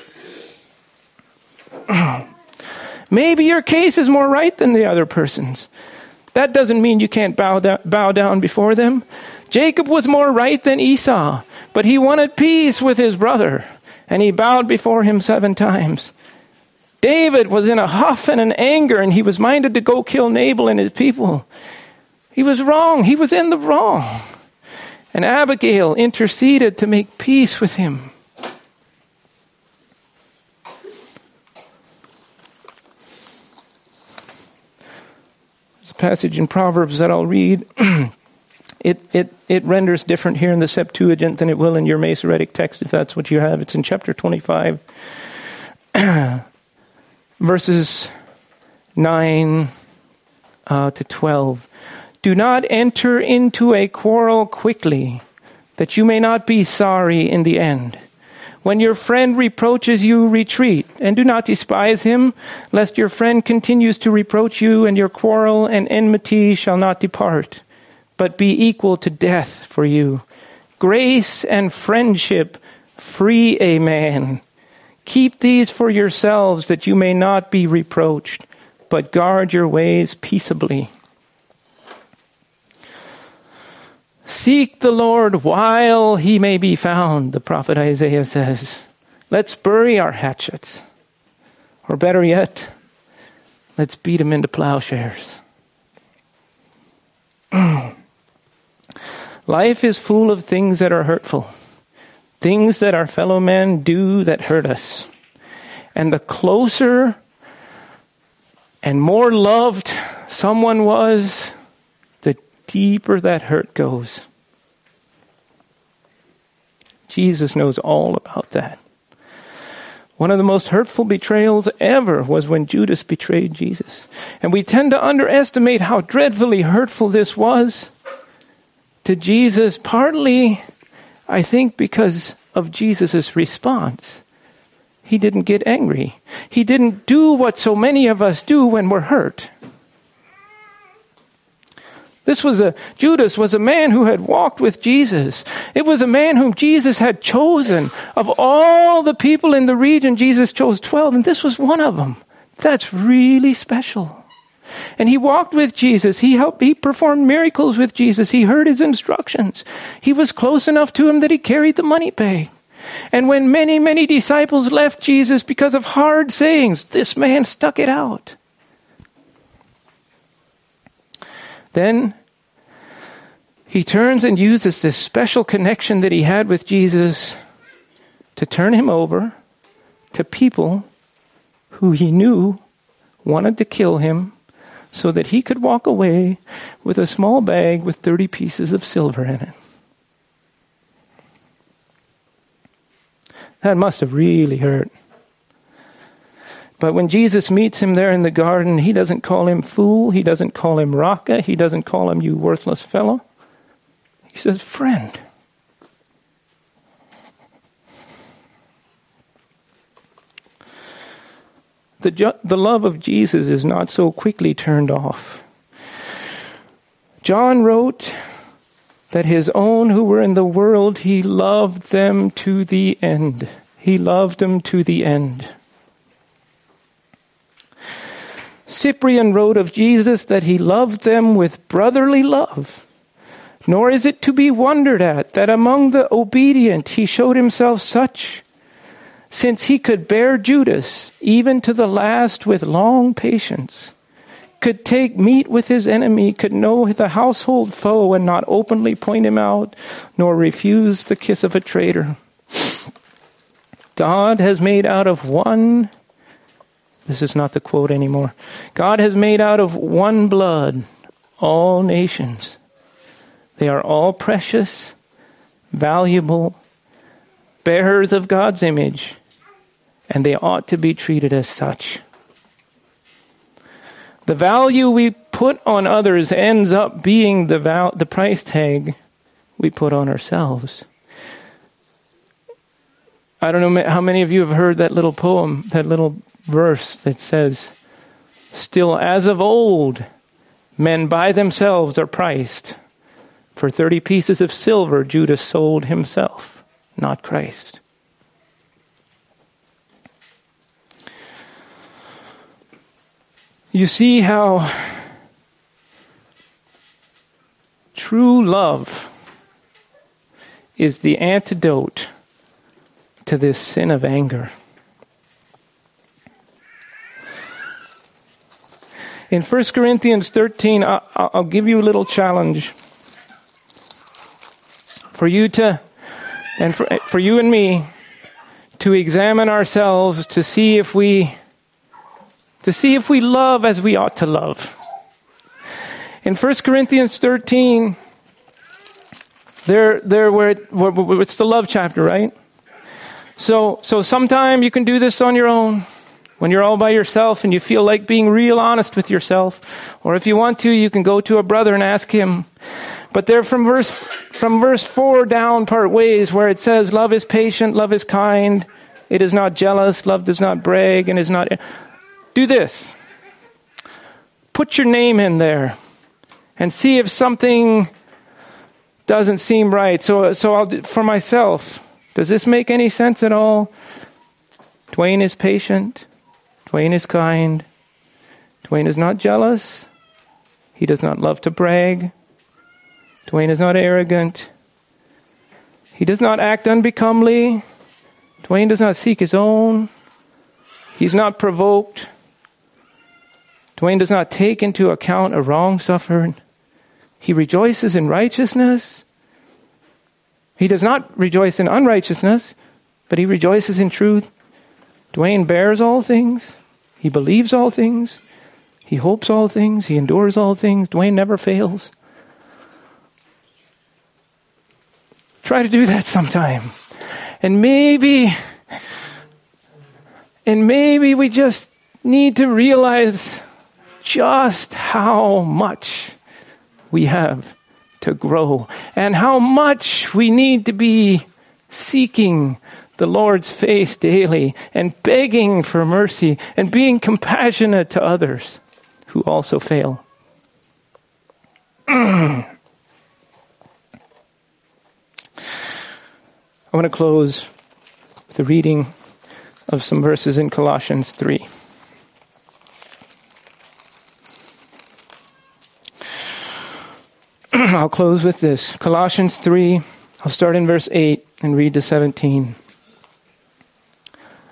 Maybe your case is more right than the other person's. That doesn't mean you can't bow down before them. Jacob was more right than Esau, but he wanted peace with his brother, and he bowed before him 7 times. David was in a huff and an anger, and he was minded to go kill Nabal and his people. He was wrong. He was in the wrong. And Abigail interceded to make peace with him. There's a passage in Proverbs that I'll read. It renders different here in the Septuagint than it will in your Masoretic text, if that's what you have. It's in chapter 25, verses 9 to 12. Do not enter into a quarrel quickly, that you may not be sorry in the end. When your friend reproaches you, retreat, and do not despise him, lest your friend continues to reproach you, and your quarrel and enmity shall not depart, but be equal to death for you. Grace and friendship free a man. Keep these for yourselves, that you may not be reproached, but guard your ways peaceably. Seek the Lord while he may be found, the prophet Isaiah says. Let's bury our hatchets. Or better yet, let's beat them into plowshares. Life is full of things that are hurtful. Things that our fellow men do that hurt us. And the closer and more loved someone was, the deeper that hurt goes. Jesus knows all about that. One of the most hurtful betrayals ever was when Judas betrayed Jesus. And we tend to underestimate how dreadfully hurtful this was to Jesus, partly, I think, because of Jesus' response. He didn't get angry. He didn't do what so many of us do when we're hurt. Judas was a man who had walked with Jesus. It was a man whom Jesus had chosen. Of all the people in the region, Jesus chose 12, and this was one of them. That's really special. And he walked with Jesus. He performed miracles with Jesus. He heard his instructions. He was close enough to him that he carried the money bag. And when many, many disciples left Jesus because of hard sayings, this man stuck it out. Then he turns and uses this special connection that he had with Jesus to turn him over to people who he knew wanted to kill him so that he could walk away with a small bag with 30 pieces of silver in it. That must have really hurt. But when Jesus meets him there in the garden, he doesn't call him fool. He doesn't call him raka. He doesn't call him you worthless fellow. He says, friend. The love of Jesus is not so quickly turned off. John wrote that his own who were in the world, he loved them to the end. He loved them to the end. Cyprian wrote of Jesus that he loved them with brotherly love. Nor is it to be wondered at that among the obedient he showed himself such, since he could bear Judas even to the last with long patience, could take meat with his enemy, could know the household foe and not openly point him out, nor refuse the kiss of a traitor. God has made out of one, this is not the quote anymore, God has made out of one blood all nations. They are all precious, valuable, bearers of God's image, and they ought to be treated as such. The value we put on others ends up being the price tag we put on ourselves. I don't know how many of you have heard that little poem, that little verse that says, still as of old, men by themselves are priced. For 30 pieces of silver, Judas sold himself, not Christ. You see how true love is the antidote to this sin of anger. In 1 Corinthians 13, I'll give you a little challenge for you and for you and me to examine ourselves to see if we love as we ought to love. In 1 Corinthians 13, it's the love chapter, right? So sometime you can do this on your own, when you're all by yourself and you feel like being real honest with yourself. Or if you want to, you can go to a brother and ask him. But there from verse 4 down part ways where it says, love is patient, love is kind, it is not jealous, love does not brag, and is not... Do this. Put your name in there and see if something doesn't seem right. So I'll do, for myself, does this make any sense at all? Dwayne is patient. Dwayne is kind. Dwayne is not jealous. He does not love to brag. Dwayne is not arrogant. He does not act unbecomely. Dwayne does not seek his own. He's not provoked. Dwayne does not take into account a wrong suffered. He rejoices in righteousness. He does not rejoice in unrighteousness, but he rejoices in truth. Dwayne bears all things. He believes all things. He hopes all things. He endures all things. Dwayne never fails. Try to do that sometime. And maybe we just need to realize just how much we have to grow and how much we need to be seeking the Lord's face daily and begging for mercy and being compassionate to others who also fail. I want to close with a reading of some verses in Colossians 3. I'll close with this. Colossians 3, I'll start in verse 8 and read to 17.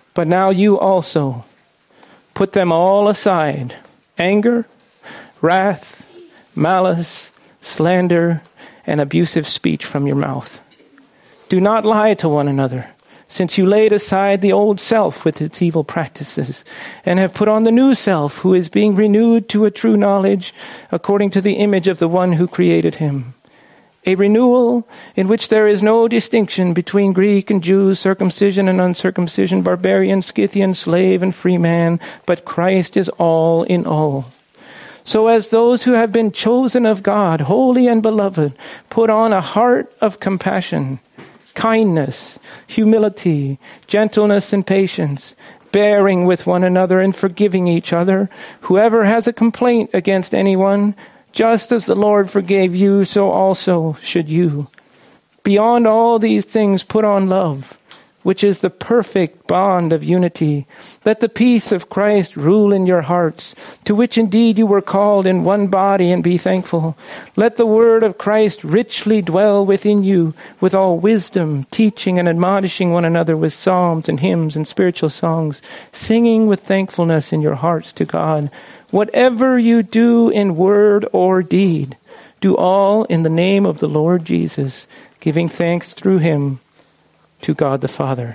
But now you also put them all aside: anger, wrath, malice, slander, and abusive speech from your mouth. Do not lie to one another, since you laid aside the old self with its evil practices, and have put on the new self, who is being renewed to a true knowledge according to the image of the one who created him. A renewal in which there is no distinction between Greek and Jew, circumcision and uncircumcision, barbarian, Scythian, slave and free man, but Christ is all in all. So as those who have been chosen of God, holy and beloved, put on a heart of compassion, kindness, humility, gentleness, and patience, bearing with one another and forgiving each other. Whoever has a complaint against anyone, just as the Lord forgave you, so also should you. Beyond all these things, put on love, which is the perfect bond of unity. Let the peace of Christ rule in your hearts, to which indeed you were called in one body, and be thankful. Let the word of Christ richly dwell within you, with all wisdom, teaching and admonishing one another with psalms and hymns and spiritual songs, singing with thankfulness in your hearts to God. Whatever you do in word or deed, do all in the name of the Lord Jesus, giving thanks through him to God the Father.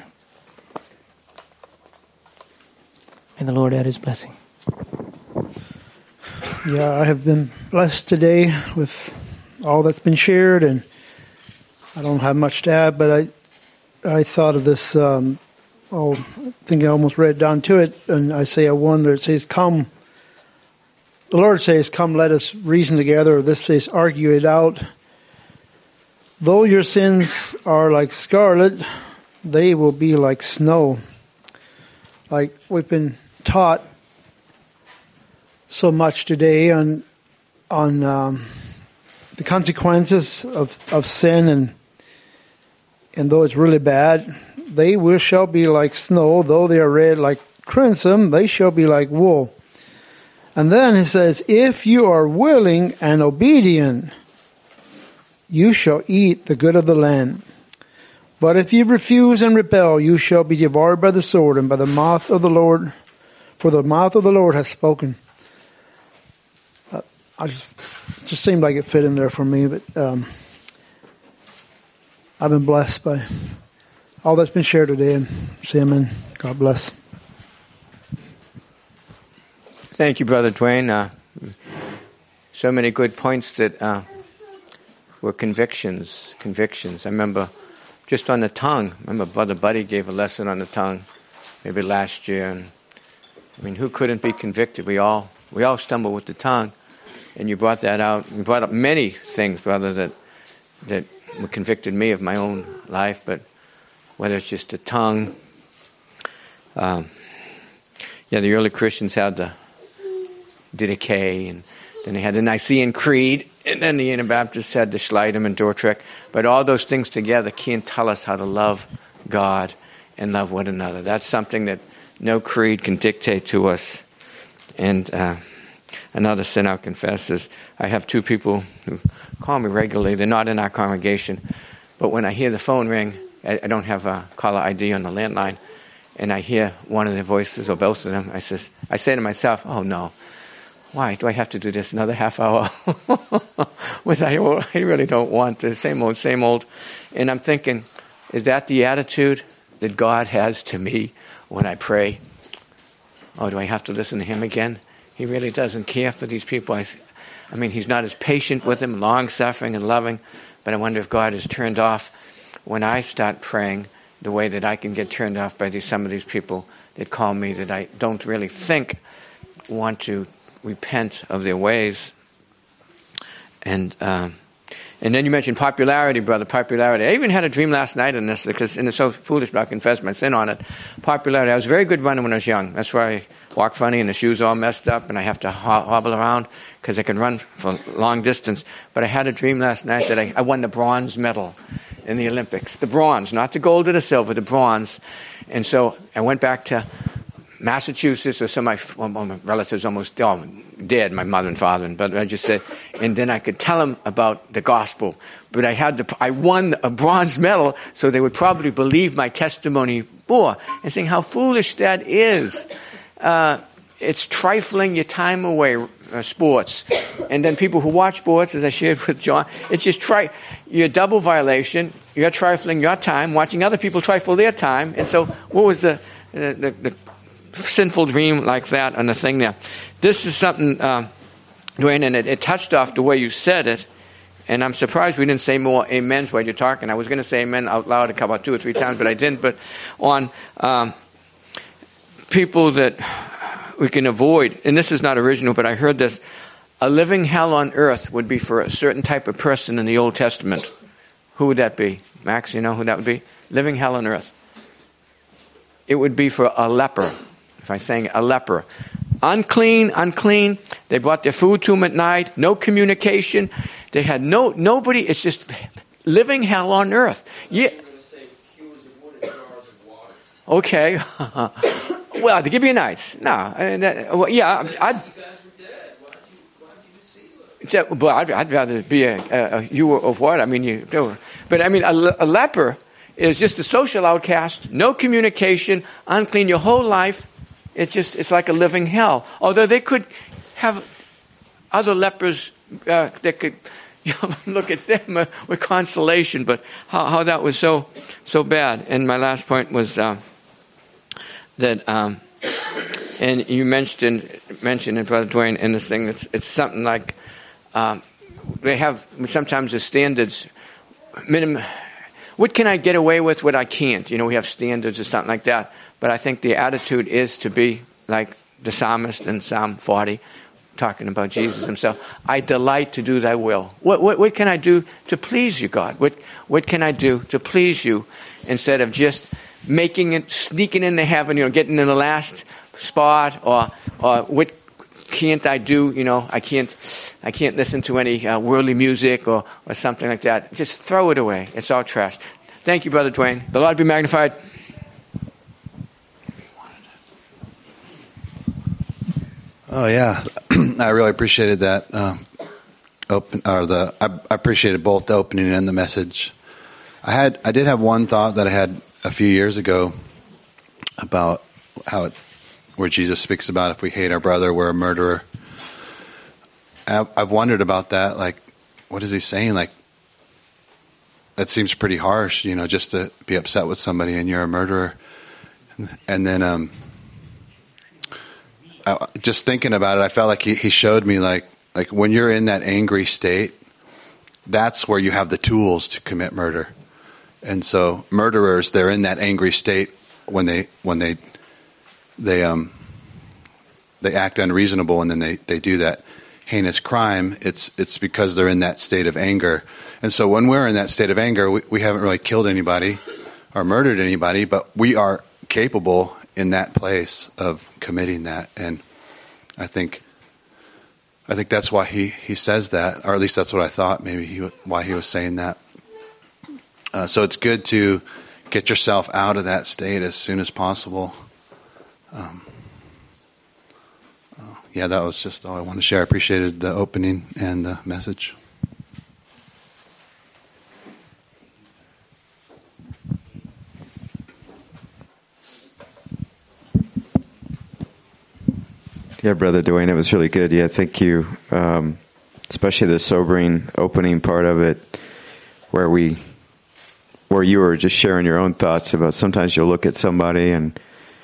And the Lord add his blessing. Yeah, I have been blessed today with all that's been shared, and I don't have much to add, but I thought of this, I think I almost read down to it, in Isaiah 1, where it says, come. The Lord says, come, let us reason together, or this says, argue it out. Though your sins are like scarlet, they will be like snow. Like we've been taught so much today on the consequences of sin, and though it's really bad, they shall be like snow. Though they are red like crimson, they shall be like wool. And then he says, if you are willing and obedient, you shall eat the good of the land. But if you refuse and rebel, you shall be devoured by the sword and by the mouth of the Lord, for the mouth of the Lord has spoken. Just seemed like it fit in there for me, but I've been blessed by all that's been shared today, and Sam, and God bless. Thank you, Brother Dwayne. So many good points that were convictions. I remember just on the tongue. I remember Brother Buddy gave a lesson on the tongue maybe last year. And I mean, who couldn't be convicted? We all stumble with the tongue. And you brought that out. You brought up many things, brother, that convicted me of my own life. But whether it's just the tongue, the early Christians had the Didache, and then they had the Nicene Creed, and then the Anabaptists had the Schleitem and Dordrecht. But all those things together can't tell us how to love God and love one another. That's something that no creed can dictate to us. And another sin I'll confess is I have two people who call me regularly. They're not in our congregation, but when I hear the phone ring, I don't have a caller ID on the landline, and I hear one of their voices or both of them, I say to myself, oh no, why do I have to do this another half hour? I really don't want the same old. And I'm thinking, is that the attitude that God has to me when I pray? Oh, do I have to listen to him again? He really doesn't care for these people. I mean, he's not as patient with them, long-suffering and loving, but I wonder if God is turned off when I start praying the way that I can get turned off by some of these people that call me that I don't really think want to repent of their ways. And then you mentioned popularity, brother, popularity. I even had a dream last night on this, and it's so foolish, but I'll confess my sin on it. Popularity. I was a very good runner when I was young. That's why I walk funny and the shoes all messed up and I have to hobble around because I can run for long distance. But I had a dream last night that I won the bronze medal in the Olympics. The bronze, not the gold or the silver, the bronze. And so I went back to Massachusetts, or some of my relatives almost dead, my mother and father, but I just said, and then I could tell them about the gospel. But I won a bronze medal, so they would probably believe my testimony more, and saying how foolish that is. It's trifling your time away, sports. And then people who watch sports, as I shared with John, it's just you're double violation. You're trifling your time, watching other people trifle their time. And so what was the sinful dream like that on the thing there? This is something, Dwayne, and it touched off the way you said it. And I'm surprised we didn't say more amens while you're talking. I was going to say amen out loud about 2 or 3 times, but I didn't. But on people that we can avoid, and this is not original, but I heard this, a living hell on earth would be for a certain type of person in the Old Testament. Who would that be? Max, you know who that would be? Living hell on earth. It would be for a leper. If I'm saying a leper. Unclean. They brought their food to him at night. No communication. They had nobody. It's just living hell on earth. Yeah. Okay. Well, the Gibeonites. No. I'd rather be you of what? I mean, you do. But I mean, a leper is just a social outcast. No communication. Unclean your whole life. It's like a living hell. Although they could have other lepers that could look at them with consolation, but how that was so bad. And my last point was that, and you mentioned it, Brother Dwayne, in this thing. It's something like they have sometimes the standards minimum. What can I get away with? What I can't. We have standards or something like that. But I think the attitude is to be like the psalmist in Psalm 40, talking about Jesus himself. I delight to do thy will. What can I do to please you, God? What can I do to please you, instead of just making it, sneaking into heaven, getting in the last spot, or what can't I do? I can't listen to any worldly music or something like that. Just throw it away. It's all trash. Thank you, Brother Dwayne. The Lord be magnified. Oh yeah, I really appreciated that. I appreciated both the opening and the message. I did have one thought that I had a few years ago about where Jesus speaks about if we hate our brother, we're a murderer. I've wondered about that. Like, what is he saying? Like, that seems pretty harsh, just to be upset with somebody and you're a murderer. And then, just thinking about it, I felt like he showed me like when you're in that angry state, that's where you have the tools to commit murder. And so murderers, they're in that angry state when they act unreasonable, and then they do that heinous crime. It's because they're in that state of anger. And so when we're in that state of anger, we haven't really killed anybody or murdered anybody, but we are capable in that place of committing that. And I think that's why he says that, or at least that's what I thought, maybe why he was saying that. So it's good to get yourself out of that state as soon as possible. That was just all I wanted to share. I appreciated the opening and the message. Yeah, Brother Dwayne, it was really good. Yeah, thank you. Especially the sobering opening part of it, where you were just sharing your own thoughts about sometimes you'll look at somebody and,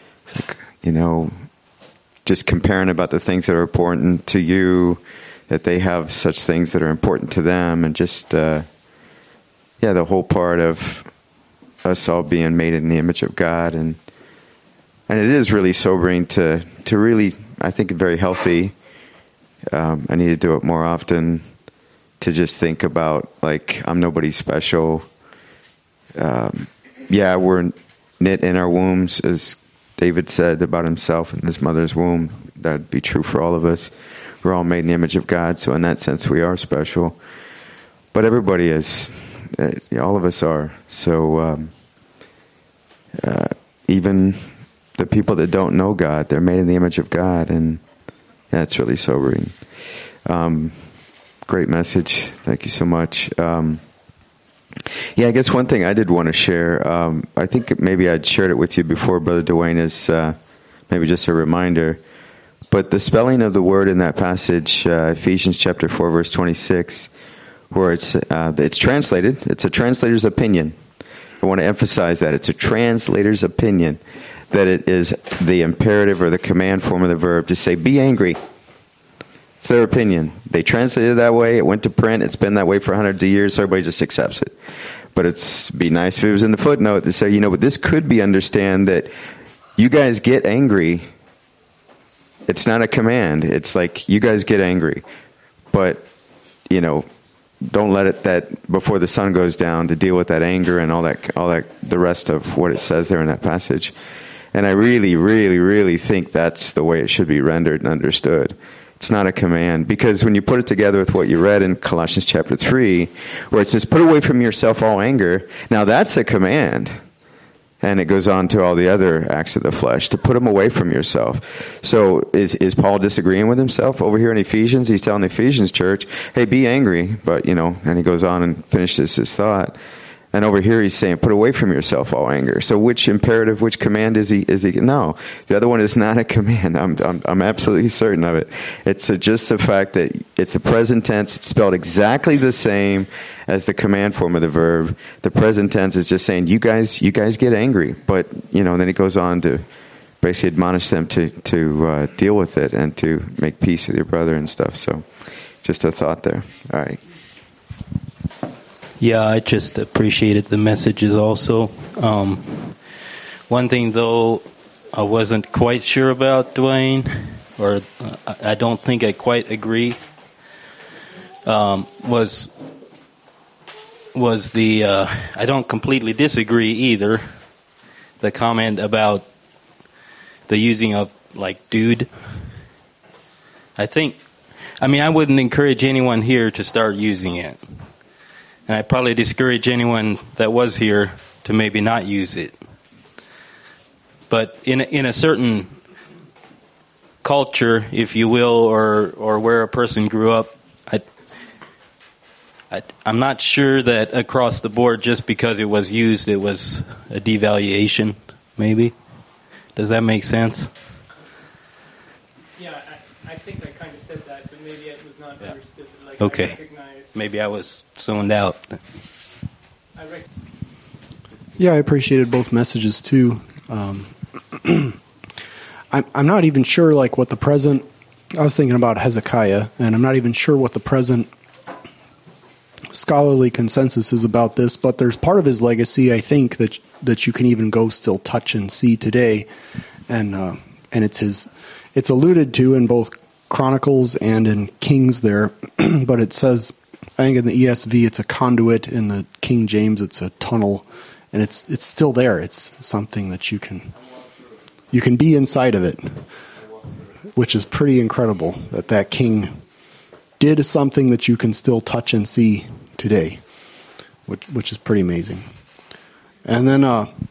just comparing about the things that are important to you, that they have such things that are important to them, and just, the whole part of us all being made in the image of God. And it is really sobering to really, I think, very healthy. I need to do it more often, to just think about, like, I'm nobody special. We're knit in our wombs, as David said about himself in his mother's womb. That'd be true for all of us. We're all made in the image of God, so in that sense we are special. But everybody is. All of us are. So even the people that don't know God, they're made in the image of God, and that's really sobering. Great message. Thank you so much. Yeah, I guess one thing I did want to share, I think maybe I'd shared it with you before, Brother Dwayne, is maybe just a reminder. But the spelling of the word in that passage, Ephesians chapter 4, verse 26, where it's translated, it's a translator's opinion. I want to emphasize that. It's a translator's opinion that it is the imperative or the command form of the verb to say, be angry. It's their opinion. They translated it that way. It went to print. It's been that way for hundreds of years, so everybody just accepts it. But it'd be nice if it was in the footnote to say, but this could be understand that you guys get angry. It's not a command. It's like, you guys get angry. But, don't let it that before the sun goes down to deal with that anger and all that, the rest of what it says there in that passage. And I really, really, really think that's the way it should be rendered and understood. It's not a command, because when you put it together with what you read in Colossians chapter 3, where it says, put away from yourself all anger, now that's a command. And it goes on to all the other acts of the flesh, to put them away from yourself. So is Paul disagreeing with himself over here in Ephesians? He's telling the Ephesians church, hey, be angry, but, and he goes on and finishes his thought. And over here he's saying, put away from yourself all anger. So which imperative, which command is he? No, the other one is not a command. I'm absolutely certain of it. It's just the fact that it's the present tense. It's spelled exactly the same as the command form of the verb. The present tense is just saying, you guys get angry. But, then he goes on to basically admonish them to deal with it and to make peace with your brother and stuff. So just a thought there. All right. Yeah, I just appreciated the messages also. One thing, though, I wasn't quite sure about, Dwayne, or I don't think I quite agree, was the, I don't completely disagree either, the comment about the using of, like, dude. I wouldn't encourage anyone here to start using it. And I'd probably discourage anyone that was here to maybe not use it. But in a certain culture, if you will, or where a person grew up, I'm not sure that across the board, just because it was used, it was a devaluation, maybe. Does that make sense? Yeah, I think I kind of said that, but maybe it was not understood. Like, okay. I recognize. Maybe I was zoned out. Yeah, I appreciated both messages too. I'm not even sure what the present. I was thinking about Hezekiah, and I'm not even sure what the present scholarly consensus is about this. But there's part of his legacy, I think, that you can even go still touch and see today, and it's alluded to in both Chronicles and in Kings there, but it says, I think in the ESV it's a conduit, in the King James it's a tunnel, and it's still there. It's something that you can be inside of it, which is pretty incredible that king did something that you can still touch and see today, which is pretty amazing. And then,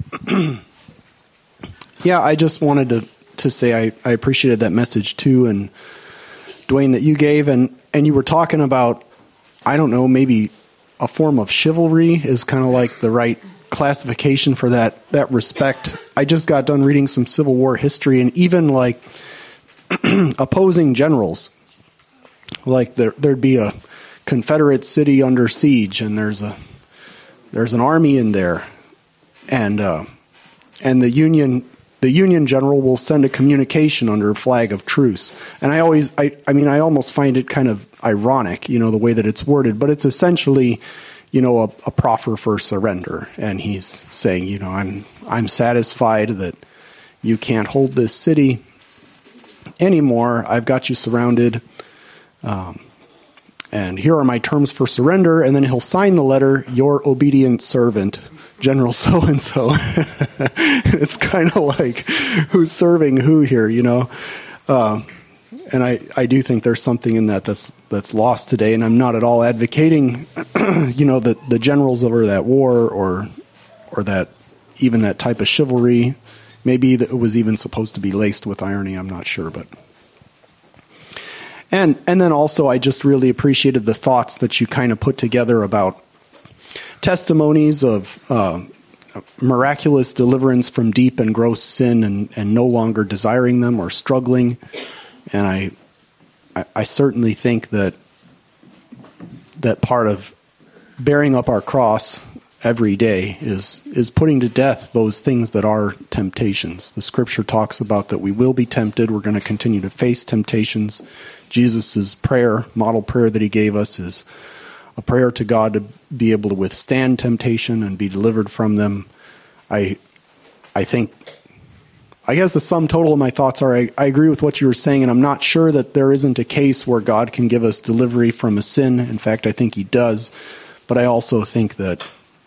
yeah, I just wanted to say I appreciated that message too, and Dwayne, that you gave, and you were talking about, I don't know, maybe a form of chivalry is kind of like the right classification for that respect. I just got done reading some Civil War history, and even opposing generals, there'd be a Confederate city under siege, and there's an army in there, and the Union general will send a communication under a flag of truce. And I almost find it kind of ironic, the way that it's worded, but it's essentially, a proffer for surrender. And he's saying, I'm satisfied that you can't hold this city anymore. I've got you surrounded. And here are my terms for surrender. And then he'll sign the letter, your obedient servant, General so-and-so. It's kind of like, who's serving who here, And I do think there's something in that's lost today, and I'm not at all advocating, the generals over that war or that even that type of chivalry. Maybe that it was even supposed to be laced with irony. I'm not sure, but. And then also I just really appreciated the thoughts that you kind of put together about testimonies of miraculous deliverance from deep and gross sin and no longer desiring them or struggling. And I certainly think that part of bearing up our cross every day is putting to death those things that are temptations. The scripture talks about that we will be tempted. We're going to continue to face temptations. Jesus' prayer, model prayer that he gave us, is a prayer to God to be able to withstand temptation and be delivered from them. I guess the sum total of my thoughts are I agree with what you were saying, and I'm not sure that there isn't a case where God can give us delivery from a sin. In fact, I think he does. But I also think that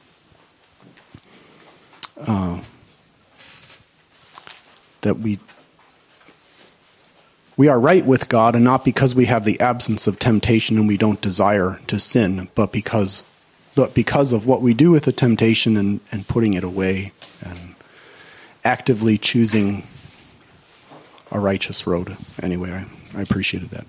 that we are right with God, and not because we have the absence of temptation and we don't desire to sin, but because of what we do with the temptation and putting it away and actively choosing a righteous road. Anyway, I appreciated that.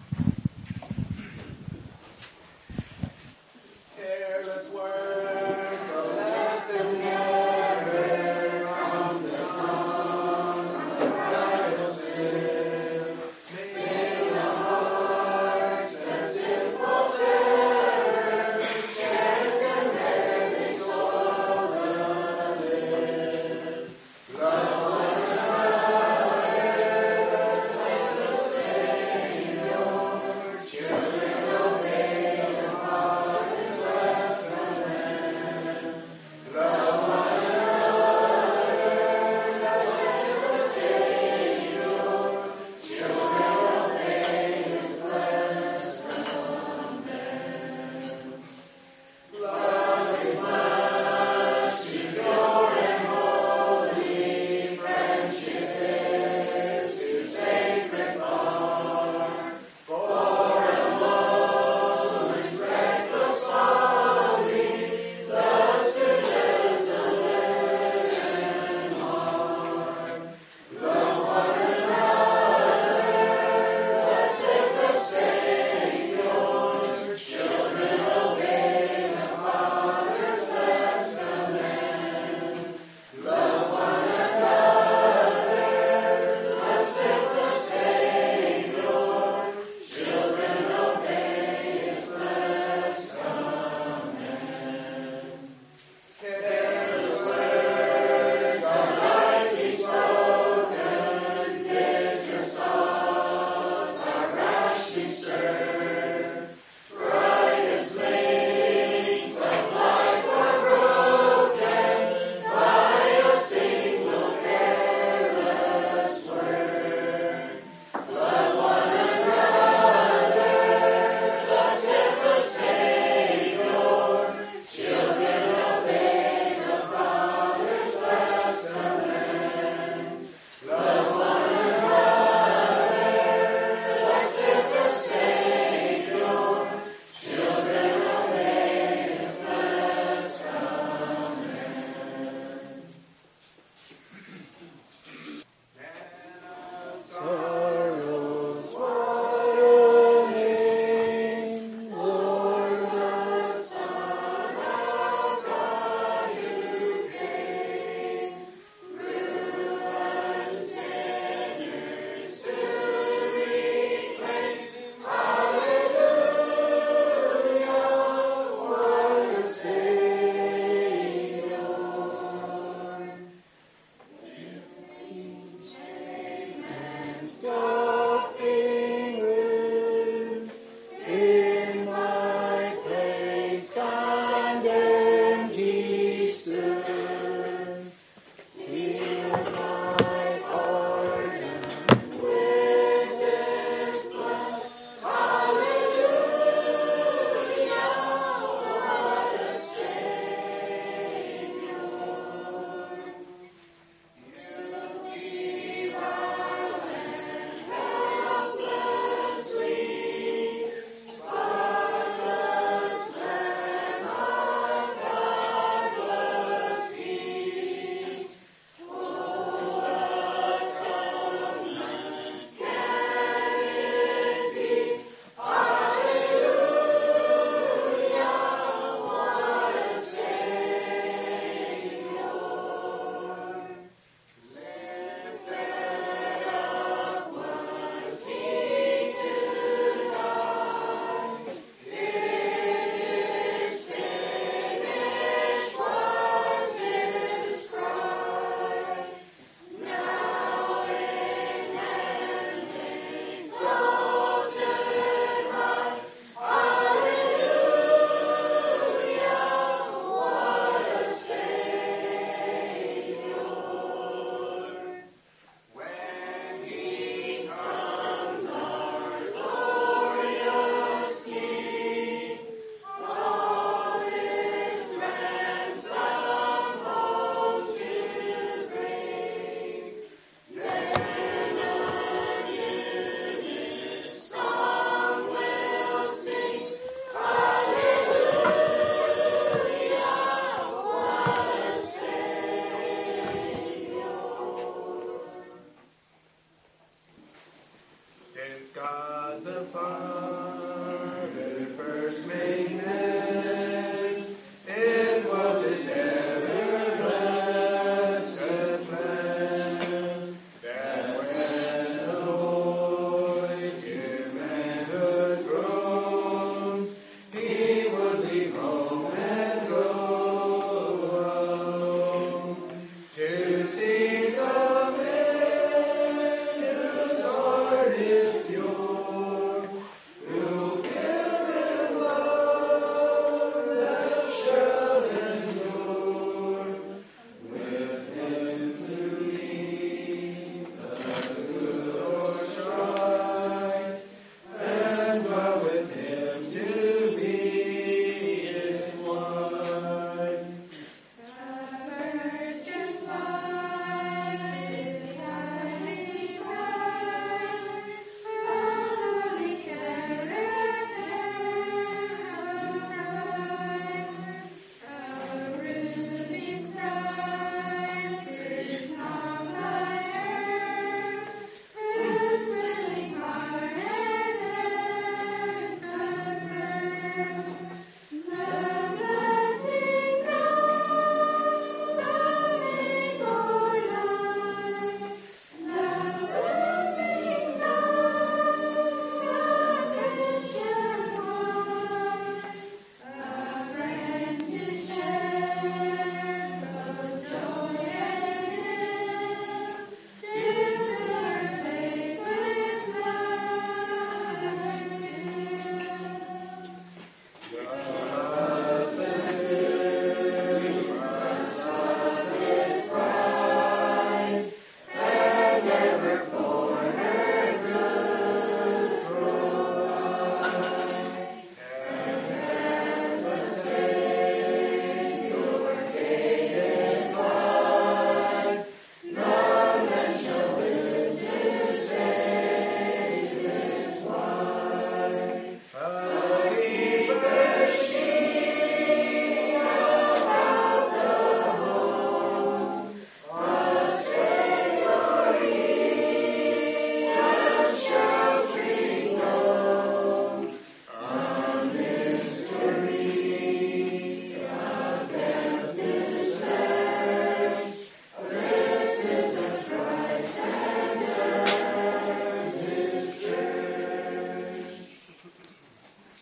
Since God the Father first made man,